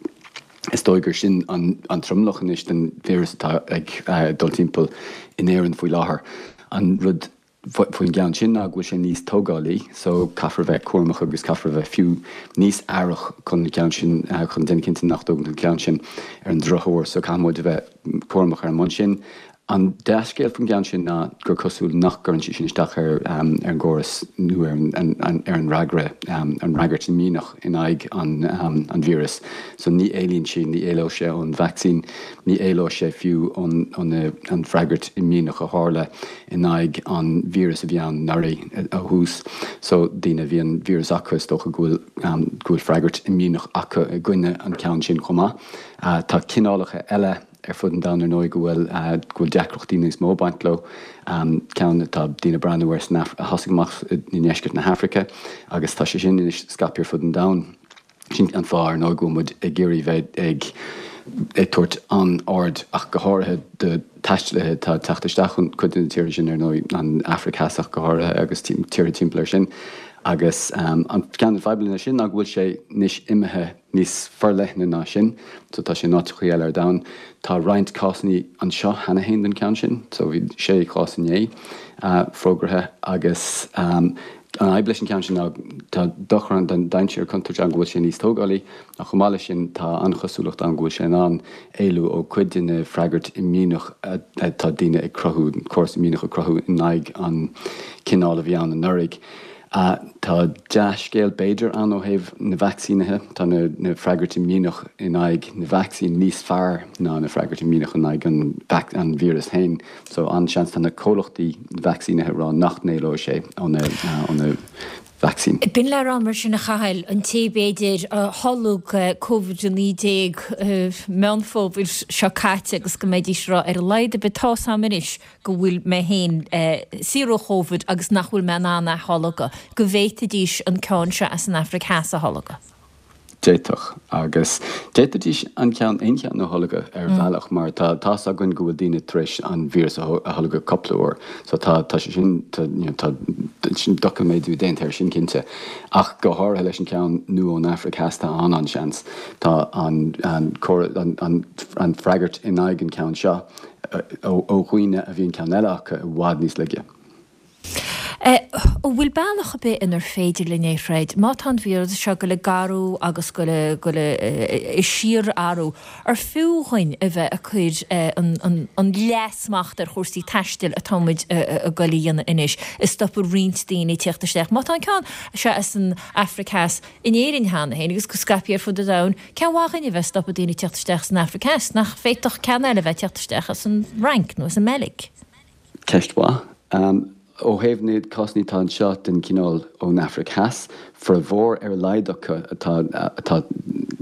is dóigur sin an, an tromlachan is den vírus atá ag uh, dul timppel in éan faoi láthair. An rud faoin gan sin a bhfuil sé níos tógálaí, so caafar bheith cuairmach agus caafar bheith fiú níos airach chun gan sin uh, chun den cinnta nachtógan an gan sin ar an drochóir, so cámóid bheith cuairmach ar an man sin. An deascéal fan gan sin ná gur cosúil nach gur sin sin isteach ar um, ar an gcóras nó ar an, an, ar an ragra um, an ragart in mínach in aig an, um, an vírus. So ní élíonn sin, ní éileo sé an vaccín, ní éileo sé fiú an, an, an fragart in mínach a hála in aig an vírus a bhí an narí a hús. So dína bhí an vírus acu stocha gúil um, gúil fragart in mínach acu a gcuine an ceann sin chumá. Uh, tá cinálacha eile ar fud an dan ar nói go bhfuil uh, go bhfuil deacrocht daoine is mó baintló um, ceann tá daoine brandhhair san thosaigh ní neisceart na Hafrica agus tá sé sin is scapiar fud an dan sin an fáir nó go muid ag géirí bheith ag ag tuairt an ard ach go háirithe de taistelathe tá teachtaisteach chun chuid tíir sin ar nó an Africasach go háirithe agus tíir timppla sin agus um, an cean feblina sin a bhfuil sé níos imethe níos forleithna ná sin, so tá sé náit chuéile ar dain. Tá roinnt cásanní an seo hanahéin den cean sin, so bhí sé cásanné uh, frógrathe agus um, an aiblis an cean sin tá dochran den daintear contact an bhfuil sé níos tógálaí a chumáile sin tá anchasúlacht an bhfuil sé an éilú ó cuid duine freigart i mínach tá daine ag crothú, córas i mínach a crothú in aig an cinál a bhí an an nurig. Uh, tá deascéal beidir an ó héh na vaccínathe, tá na, na freigart in mínach in aig na vaccín níos fearr ná na freigart in mínach in aig an, an vírus hain. So an seans tá na cólachtaí vaccínathe rá nach néló sé an na vaccín. Bin le an mar sin na chail an tébéidir a hallúg COVID nídéag meanfóbir seo caite agus go méidir rá ar leide betá samiris go bhfuil me héin síró COVID agus nachhfuil me nána hálaga go bhéitadís an ceann se as an Africasa hálaga. Déitoch agus déitadís an cean aonchean nó hálaga ar bhealach mar tá tá a gon go bhfuil daine tris an vírus a hálaga coplaúir, so tá tá sin tá sin docha méidú déint ar sin cinnte ach go háirthe leis an cean nó an Africasta an an seans tá an an an freigart in aig an ceann seo ó chuoine a bhíon ceann eile acha bhád níos leige. ó bhfuil bailach a bit inar féidir le néréid, má tan bhíad seo go le garú agus go le go le i sír áú ar fiúhain a bheith a chuid an leasmacht ar chósaí taistil a táid a golíonna inis is stoppa rionstíine tíochttasteach. Má an cean se as an Africas in éirin hána héana agus go scapiar fud a dain, ceanhhain i bheith stoppa daoine tíochttasteach san Africas nach féitoch cean eile bheith tíochttasteach as an rank nó as an melig. Ceistá. ó héhnéad cosní tá an seo den cinál ón Africas for bhór ar leidecha atá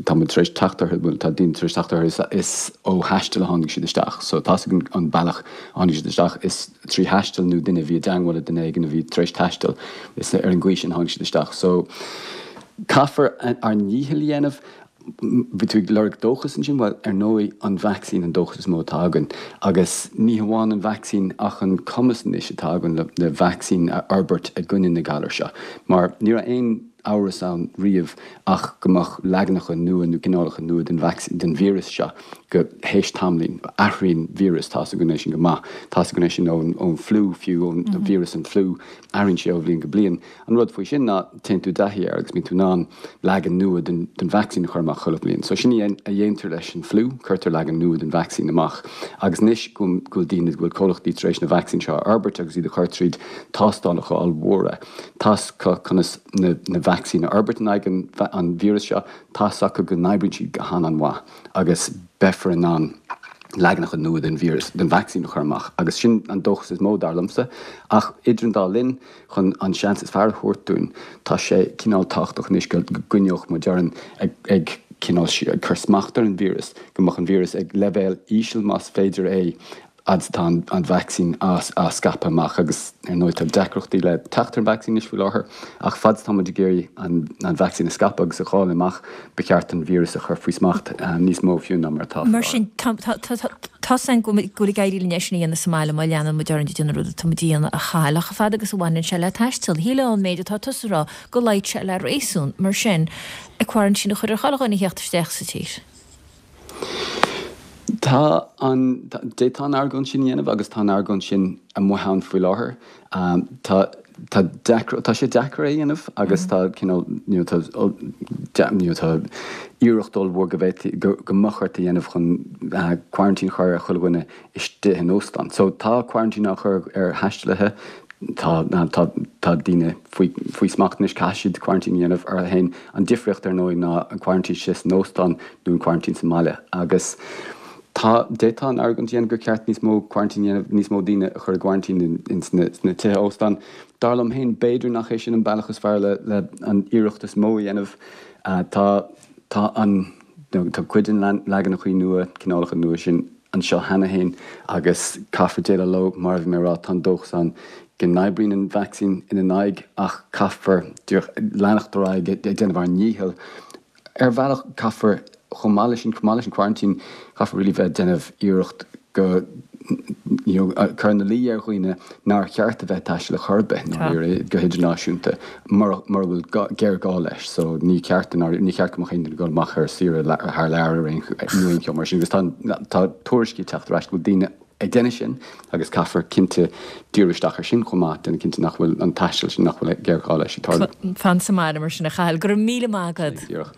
tá treéis tatar bú tá dín treéis tatar is ó heistal hánig si deisteach, so tá an bailach hánig si deisteach is trí heistal nó duine bhí deanghil den éigen a bhí treéis teistal is ar an gcuisi hánig si deisteach. So caafar ar níhilhéanamh Bhí leirg dóchas an sin bhil ar nói an vaccín an dóchas mó tágan, agus ní hamháin an vaccín ach an cumasan is tágan le, le vaccín a Albert a gcuine na galar seo. Mar ní a éon áras an riamh ach gomach leagnacha nua nó cinálacha nua den vaccín den vírus seo go héis tamlín athraíonn vírus tá a gona sin go maith, tá a gona sin ón ón flú fiú ón mm-hmm. vírus an flú airinn sé ó bhblionn go bliain. An rud faoi sin ná ten tú dahí agus mín tú ná legan nua den, den vaccín chuirmach cholah bliain. So sin a dhéontar leis an flú, chuirtar legan nua den vaccín amach. Agus níos go go dtíine bhfuil cholachtaí éis na vaccín seo Albert agus iad a chuirtríd tástálacha all mhóra. Tás chunas na, na vaccín a Albert an aigen an vírus seo táach go naibrin siad go háan an mha agus befar an an leagnach an nua den vírus den vaccín chuirmach. Agus sin an dochas is mó darlamsa ach idirn dá linn chun an seans is fear thuirtún tá sé cinál tachtach níos go gcuineoch mo dearan ag, ag cinál ag chursmachtar an vírus gomach an vírus ag levéil ísil más féidir é adstá an vaccín as a scapamach agus ar nóid tá decrochtaí le teachtar vaccín is bhfuil láthair ach fad tá muid géirí an, an vaccín a scapa agus a cháil amach beceart an vírus a chur faoi smacht níos mó fiú ná mar tá. Mar sin tá san go gaiirí leisnaí na Somália má leanana mu dearan dtíanana rud tomdíanana a chail a fad agus bhhainn se le teistil híle an méid atá tusrá go leid se le rééisún mar sin a chuann sin chuir chalaáinna heachtarsteach sa tír. Tá an dé tá argann sin dhéanamh agus tá argann sin a mthán faoi láthair. Um, tá tá tá sé deacra dhéanamh agus tá tá íirechtdul bhór go bhéit go machart dhéanamh chun quarantín chuir a chulhine is de an óstan. So tá quarantín nach chur ar heistelathe tá tá daine faoi smachtanis caiisiid quarantín dhéanamh ar a hain an difriocht ar nó ná an quarantín sis nóstan nó an quarantín Somália agus Tá détá an argan dhéana gur ceart níos mó quarantín níos mó daine a chur quarantín na tuthe óstan. Darlam hain beidir nach é sin an bailachas fear le, le an iireachtas mó dhéanamh tá tá an tá cuidan legan nach chuí nua cinálacha nua sin an seo hena hain agus caafar déile lo mar bhí mérá tá dóchas an gin naibrín an vaccín ina naig ach caafar dúr leanachtarrá déanamh ar níhil. Ar bhealach caafar chomáile sin chomáile sin quarantín chafa rilí bheith denmh iirecht go chur na lí ar chuoine ná cheart a bheith taiise le churbe go idirnáisiúnta mar bhfuil géir gá leis, so ní ceart ní ceart go chéine go mach ar siar th leir nuon mar sin gus tá tuairiscí teachtarráis go daine ag déine sin agus caafar cinnte dúiristeachar sin chomá den cinnte nachhfuil an taiisiil sin nachhfuil géirá leis tá. Fan sa mar mar sin a chail gur míle mágad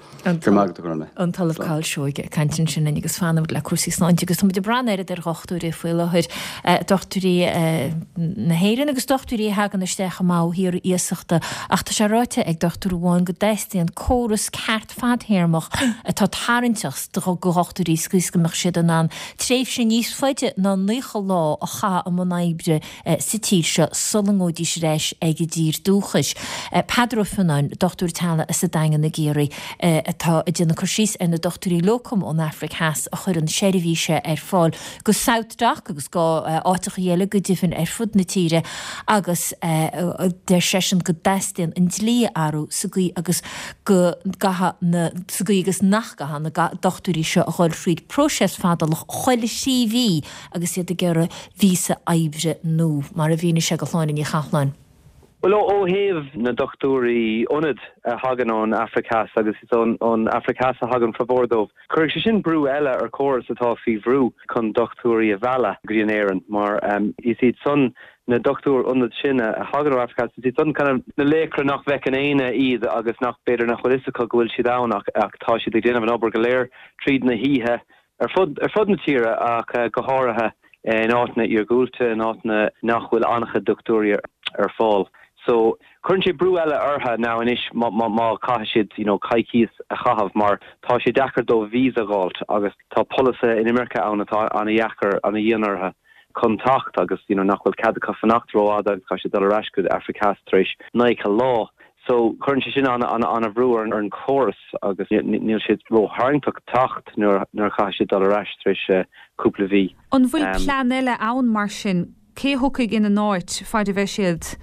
an talamh cáil seoige cantin sin agus fanna le cuasí sláinte agus de branéir ar chochtúí foiil lehuiid dochtúí na héirann agus dochtúí hagan na stecha má hir íasachta ach tá sé ráite ag dochtú bháin go déistí an córas ceart fadhéirmach atá táintteachs do go chochtúí scríscaach siad an an tréimh sin níos foiide ná nucha lá a cha am mnaibbre sa tír se sulangódí réis ag dír dúchas. Pedro fannain dochtúr tala is sa dagan na géirí atá a dna chusís ar na dochtúí locum ón Africas a chur an séirhíse ar fáil go saoutdach agus go áiteach dhéile go difin ar fud na tíre agus der sesin go deistíon an dlí áú sugaí agus go gaha na sugaí agus nachgaha na dochtúí se a cháil fríd próses fádalach choile sí bhí agus iad a gcéire vísa aibre nó mar a bhíine se go chláin í chalain. Well ó héamh na dochtúí onad a hagan ón Africas agus is ón Africas a hagan fabordómh. Cuir sé sin brú eile ar choras atá fi bhrú chun dochtúí a bhela gríonéireann mar um, is iad son na dochtúr onad sin a hagan ó Africas is iad son kind of na lécra nach bheith an éine iad agus nach beidir nach cholistica gohfuil si dánach ach tá si ag déanamh an obair go léir tríd na híthe ar fud ar fud na tíre ach go háirithe in áitna ar gúilte in áitna nachhfuil ancha dochtúí ar fáil. So currently brú eile ortha now in ish má má caiisiid, you know, caiicís a chahabh mar tá sé dechar dó vísa gáilt agus tá policy in America anna tá anna dheachar anna dhéanartha contact agus, you know, nachhfuil cad a fannacht róáda agus tá sé dul rascud Africas tríis naike lá. So chun sin an an an a brewer an an chorus agus níl si ro haingtach tacht nuair nuair cha si dal ras tris cúpla ví. An bhfuil plan eile ann mar sin cé thucaigh in an áit fáidir bheith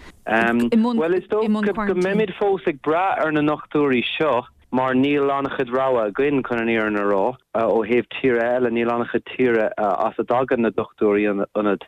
siad. Well is do go méid fósig bra ar na nachtúirí seo mar níl annachchud ráha gin chun an íar na rá ó héh tíre eile níl annachchud tíre as a dagan na dochtúirí anad.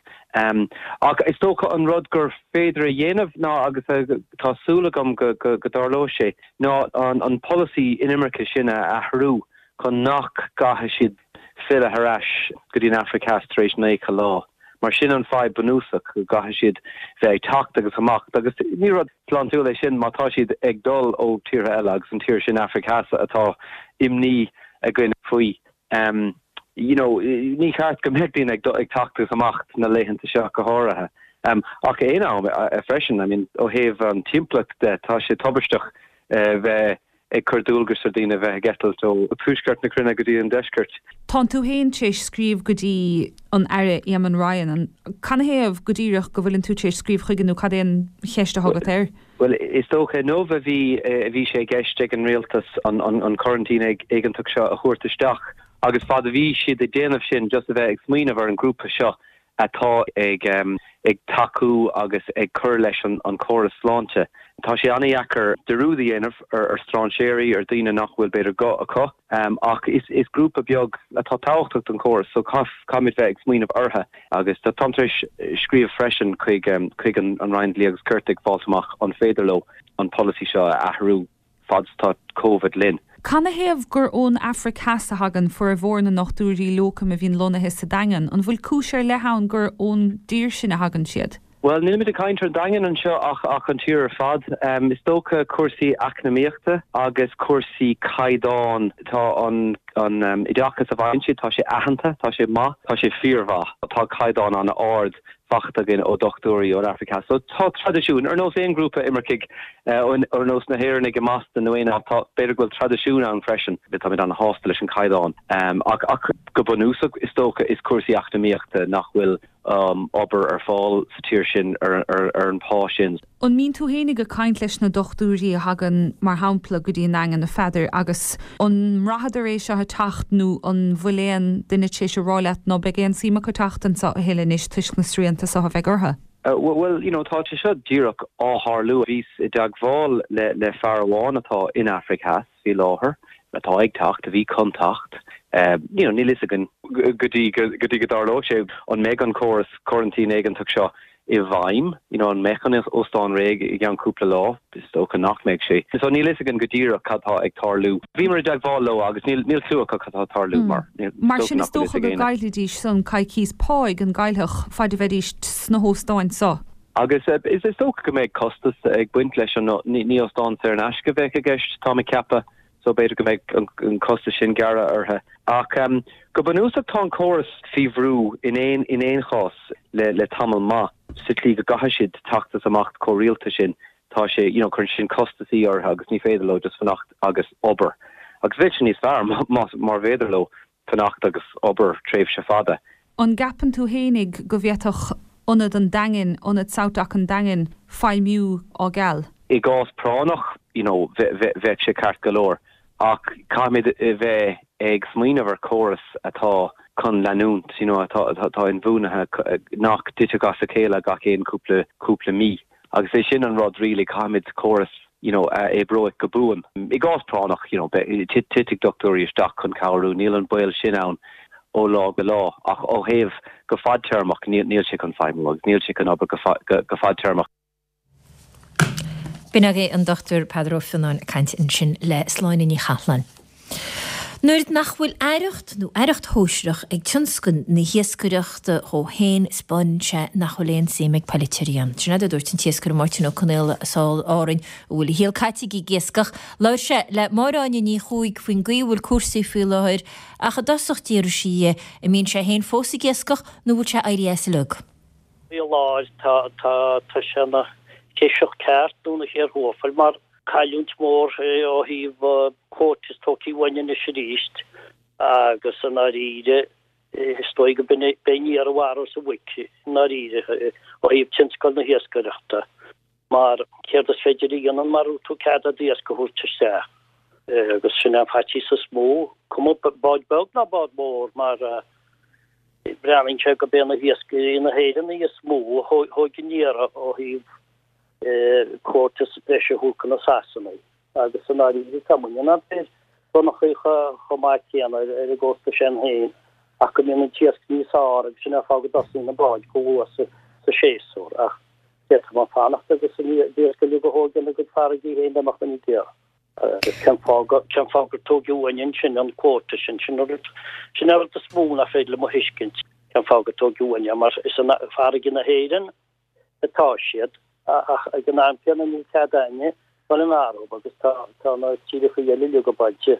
Ach is tócha an rud gur féidir a dhéanamh ná agus tásúlagam go go darló sé ná an an policy inimirce sinne a thrú chun nach gathe siad fi a harás go dtín Africastration éiche lá. Mar sin an fáid banúsach go gathe siad bheith tacht agus amach agus ní rud planú lei sin mátá siad ag dul ó tíre eile agus an tíir sin Africasa atá imní a gine faoi. Um, you know, ní cheart go méidín ag ag tachttas amach na léhananta seo go háirithe. Um, ach é ná a freisin, I mean, ó héh an timpplaach de tá sé tobbaisteach uh, bheith ag chuúilgur sardína bheith getalt ó a púsgart na crunne go dtí an deisgurt. Tá tú héin tééis scríb go dtí an aire Eamon Ryan an can héamh go dtíireach go bhfuiln tú tééis scríb chuigeanú cad éon cheiste thugad ir? Well, is tócha nómh bhí bhí sé gceiste an rialtas an an quarantín ag éigeantach seo a chuirtaisteach agus fád a bhí siad a déanamh sin just a bheith ag smaoineh ar an grúpa seo atá ag um, ag taú agus ag chur leis an, an choras sláinte. Tá sé annaíachar deúda dhéanamh ar, ar stránchéirí ar daoine nach bhfuil beidir go acu um, ach is, is grúpa beag atá táhacht an choras so cáid bheith ag smaoineh ortha agus tá tantar scríomh freisin chuig um, chuig an, an Ryan agus Curtig fáilteach an féidirló an policy seo a athrú fadstá COVID linn. Can héamh gur ón Africasa hagan for a bhór na nachtúirí lócam a bhín lonathe sa dagan an bhfuil cúisiir lehan gur ón dír sin a hagan siad? Well, níl mit a caiintear dagan an seo ach ach an tír fad. Um, is tócha cuasaí acnamíochta agus cuasaí caidáin tá an an um, idiachas a bhaintse tá sé ahananta, tá sé má, tá sé fíormha, tá caidáin an ard fachta gin ó dochtúirí ó Africa. So tá tradiisiún ar nós éon grúpa imirciig ar nós na héir nig mast an nuine tá beidir gohfuil tradiisiún an freisin bit tá an hostal leis an caidáin. Um, ach, ach go bunúsach is tócha is cuasaí acnamíochta nach bhfuil um, obair ar fáil sa tíir sin ar, ar, ar an pá sin. An mín tú hénig go caiint leis na dochtúirí a hagan mar hampla go dtí an na feidir agus an rahadar éis se tacht nó an bhfuléan duine sé se ráile nó be géan síma go tachtan sa a héilenis tuis na sríanta sa bheith ortha. Uh, well, well, you know, tá sé seo díreach á Harlú vís i dagháil le, le fearháin atá in Africas hí láthair, atá ag tacht a bhí contacht. Uh, you know, ní lis gan gotí gotí go darló sé an méid an choras quarantín éigeantach seo i bhaim, you know, an mechanis óstán réig i gan cúpla lá, is tócha nach méid sé. So ní lis gan godíreach catá ag tarlú. Bhí mar dagháil lo agus níl níl túach catá tarlú mar. Mar sin is tócha go gaiilidís san caicís páig an gaiilech fáidir bheith sna hóstáin sa. Agus uh, is is tócha go méid costas ag buint leis an ní ostáin ar an asca bheith a gceist tá ceappa. So beidir go méid an costa sin gara ortha. Ach um, go banúsach tá choras fihrú in éon in éon chás le le tamil má sitlí go gatha siad tachtas amach choríalta sin tá sé you know chun sin costaí ortha agus ní féidirló just fannacht agus obair. Agus bhí sin níos fearr mar féidirló fannacht agus obair tréimh se fada. An gapan tú hénig go bhhéach onad an dangin onad saoach an dangin feimiú á gal. I gás pránach, you know, bheith sé ceart golóir. Ach cáimid bheith ag smaoineh ar choras atá chun leanúnt, you know, atá atá in bhúnathe nach duite gas a chéile gach éon cúpla cúpla mí. Agus é sin an rud rilí cáimid choras, you know, é broig go búan. I gás pránach, you know, titig doctóí isteach chun cabharú, níl an buil sin ann ó lá go lá, ach ó héamh go fad tearmach níl sé chun feimú, níl sé chun obair go fad tearmach. Bín agé an Doctor Pedro Finán caint in sin le sláinin í chalan. Nuair nach bhfuil éireacht nó éireacht hóisireach ag tionscin na hiascuireachta ó héin spáinse nach choléon séimiigh palitíríam. Trína a dúirt an tiascar Martin ó Connéil sáil árainn bhfuil héal caitigí giascach, leir se le máráine ní chuig faoin gaohfuil cuasaí faoi láthir a chu dasachtíar sí i mín sé héin fósa giascach nó bhfuil se éirí lug. Bhí láir tá tá tá sena Keisioch ceart dúna chéir hófal mar caiúnt mór ó híh cótas tóí bhaine na siríist agus an áíide stoi go bení ar a bhhar sa wici na ríide ó híh tinscoil na hiascareachta mar céir is féidir dhéanaan mar tú cead a díos go thuirte sé agus sinna fatí sa smó cum báid beg na bád mór mar breing se go béna hiesku ina héidir í smó ho gnéra ó híh cuatas leis húcan a sasanna agus san áí tamna be nach chucha chomátíana ar a ggósta sin héin ach go mé tías níos á agus sinna fágad dasí na báid go sa sa séú ach dé má fannacht agus dé go go hógan a go fargí héin amach an dé ken ken fágur tógiúin sin an cuata sin sin sin a smúna féile mo hiiscint ken fágur tógiúin mar is an fargin na héidir atá siad ach a gan ampian an ní cedaine Well an áú agus tá tá na tíide chu dhéile go baidte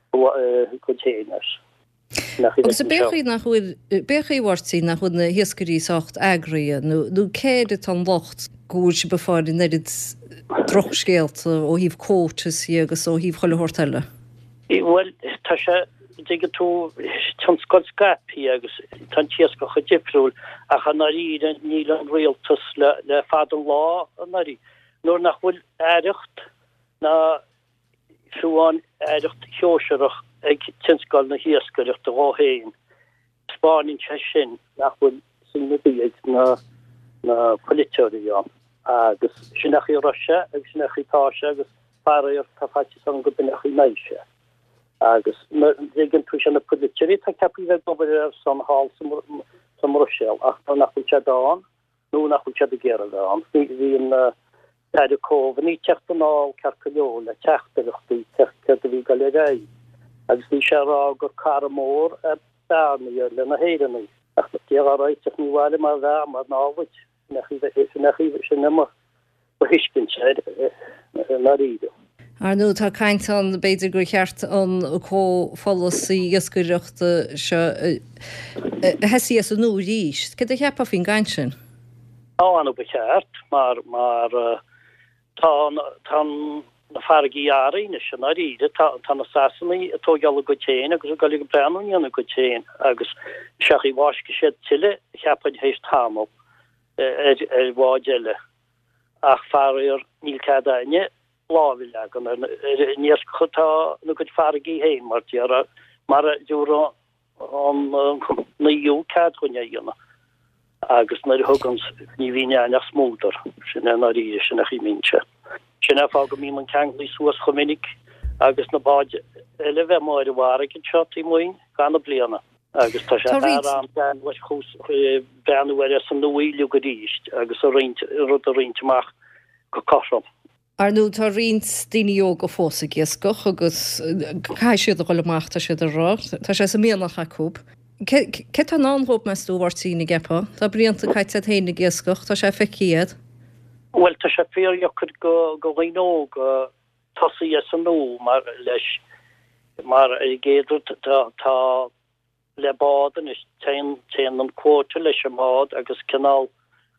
go téiles. Agus a béchaí nach chuid béchaíhhartí nach chun na hiascarí socht agraí nó nó céad an locht gúir se befáid in irid drochscéalt ó híh cótas agus ó híh choile hortile. Well tá se dige tú tan Scotscapi agus tan tíasca chu difriúil a cha naí níl an réaltas le le fad an lá an naí. Noor nach bhfuil éirecht na fiúáin éirecht teoiseach ag tinscoil na hiascaireacht a ráhéin. Spáinn se sin nach bhfuil sinnaíag na na politeíán agus sinnach í Russia agus sinnach ítáise agus fearir táfáte san go binach í méise. agus gin tú se na politeí tá capí bheith gobar ar san hall sam Russia ach tá nach bhfuil se dáin nó nach bhfuil se a géad dáin. Bhí de ko ní techt an á carcaó le teachtarachtaí techa a bhí galéí agus ní se rá gur caramór a dáir le na héidirnaí ach dé áráiteach níháile mar bhe mar náhaid nach nach sin nimmer go hiiscin sé na ríide. Ar nó tá caiint an beidir gur cheart an có follasí iascaireachta se heí as an nó ríist. Ke a cheappa fin gaiint sin? Á an becheart mar mar tá tan na fargií na sin a ríide tan na sasannaí ató geall go téin agus gal go breanún anna go téin agus seachí bháisce sé tiile cheappaid hééis tamó ar bháideile ach farir níl cedaine láhil agan níos chutá na go fargií héin mar tíara mar dúra an naú cad chunne dhéanana agus na hogans ní bhíine nach smódar sin na ríide sin nach míse. Sin fá go mí an celí suas chomininic agus na báid eile bheith máir bhhar cin seotí muoin gan na bliana agus tá sé an chus breanhhair san nóhíú go ríist agus a riint rud a riintteach go cosram. Ar nó tá rint daoine go fósa giascoch agus cai siad a goileachta siad a rá, Tá sé sa méanach aúb. Ke an anhop me stúhartíí gepa, Tá brianta caiit a héna giascoch, Tá sé feciad? Well tá sé féochar go go réó go tosaí san nó mar leis mar géidir tá le bádan is tein tein an cóte leis sem mád agus canál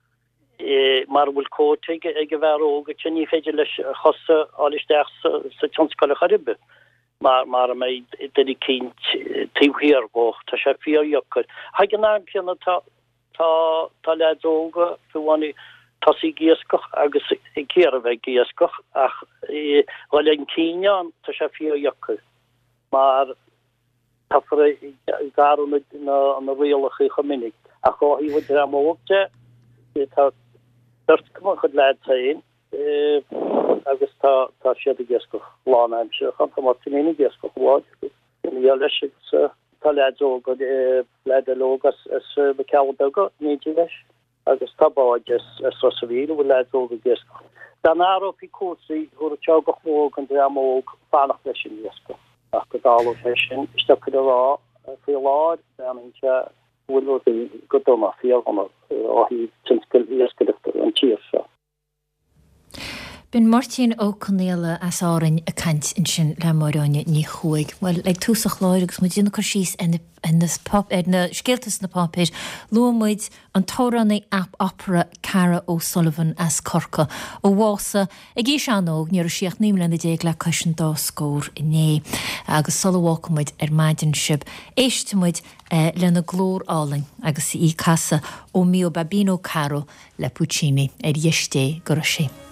mar bhfuil cóte ag go bhróga te ní féidir leis chosa álisteach sa tionscoile charibe. mar mar mé dedi kind tíhhéarbóch tá sé fiorjokur. Ha gan an pianna tá tá tá ledóga fuáni tasí giascoch agus i céar bheith giascoch ach bhil an cíneán tá sé fiorjokur. Mar tá garú na an réalacha chomininic a chohí bh dramóte tá durt chud leid tain agus tá tá siad a gescoch láim se an tá martíine gescoch bháid leis tá ledó go ledalógas is be cebega níidir leis agus tábáid is ro savíú bh ledó go gescoch. Dan áróí cuasaí thu te go móg an dramóg fannach leis sin gescoch ach go dá sin iste chu rá fé láid se bhfuil go doma fianna á hí tinskil iascaachtar an tíir se. Bin Martin ó Connéile as árainn a cant in sin le maráine ní chuig. Well ag túsach láiregus mu dúna chu síos na scéaltas na papéir luamuid an tóranna app opera Cara O'Sullivan as Corca ó bhása ag gí seanóg níar siocht níim lena déag le caisin dá scór inné agus solhhacamuid ar maidin sib éistemuid lena glór álainn agus í casa ó Mio Babino Caro le Puccini ar dhiiste go sé.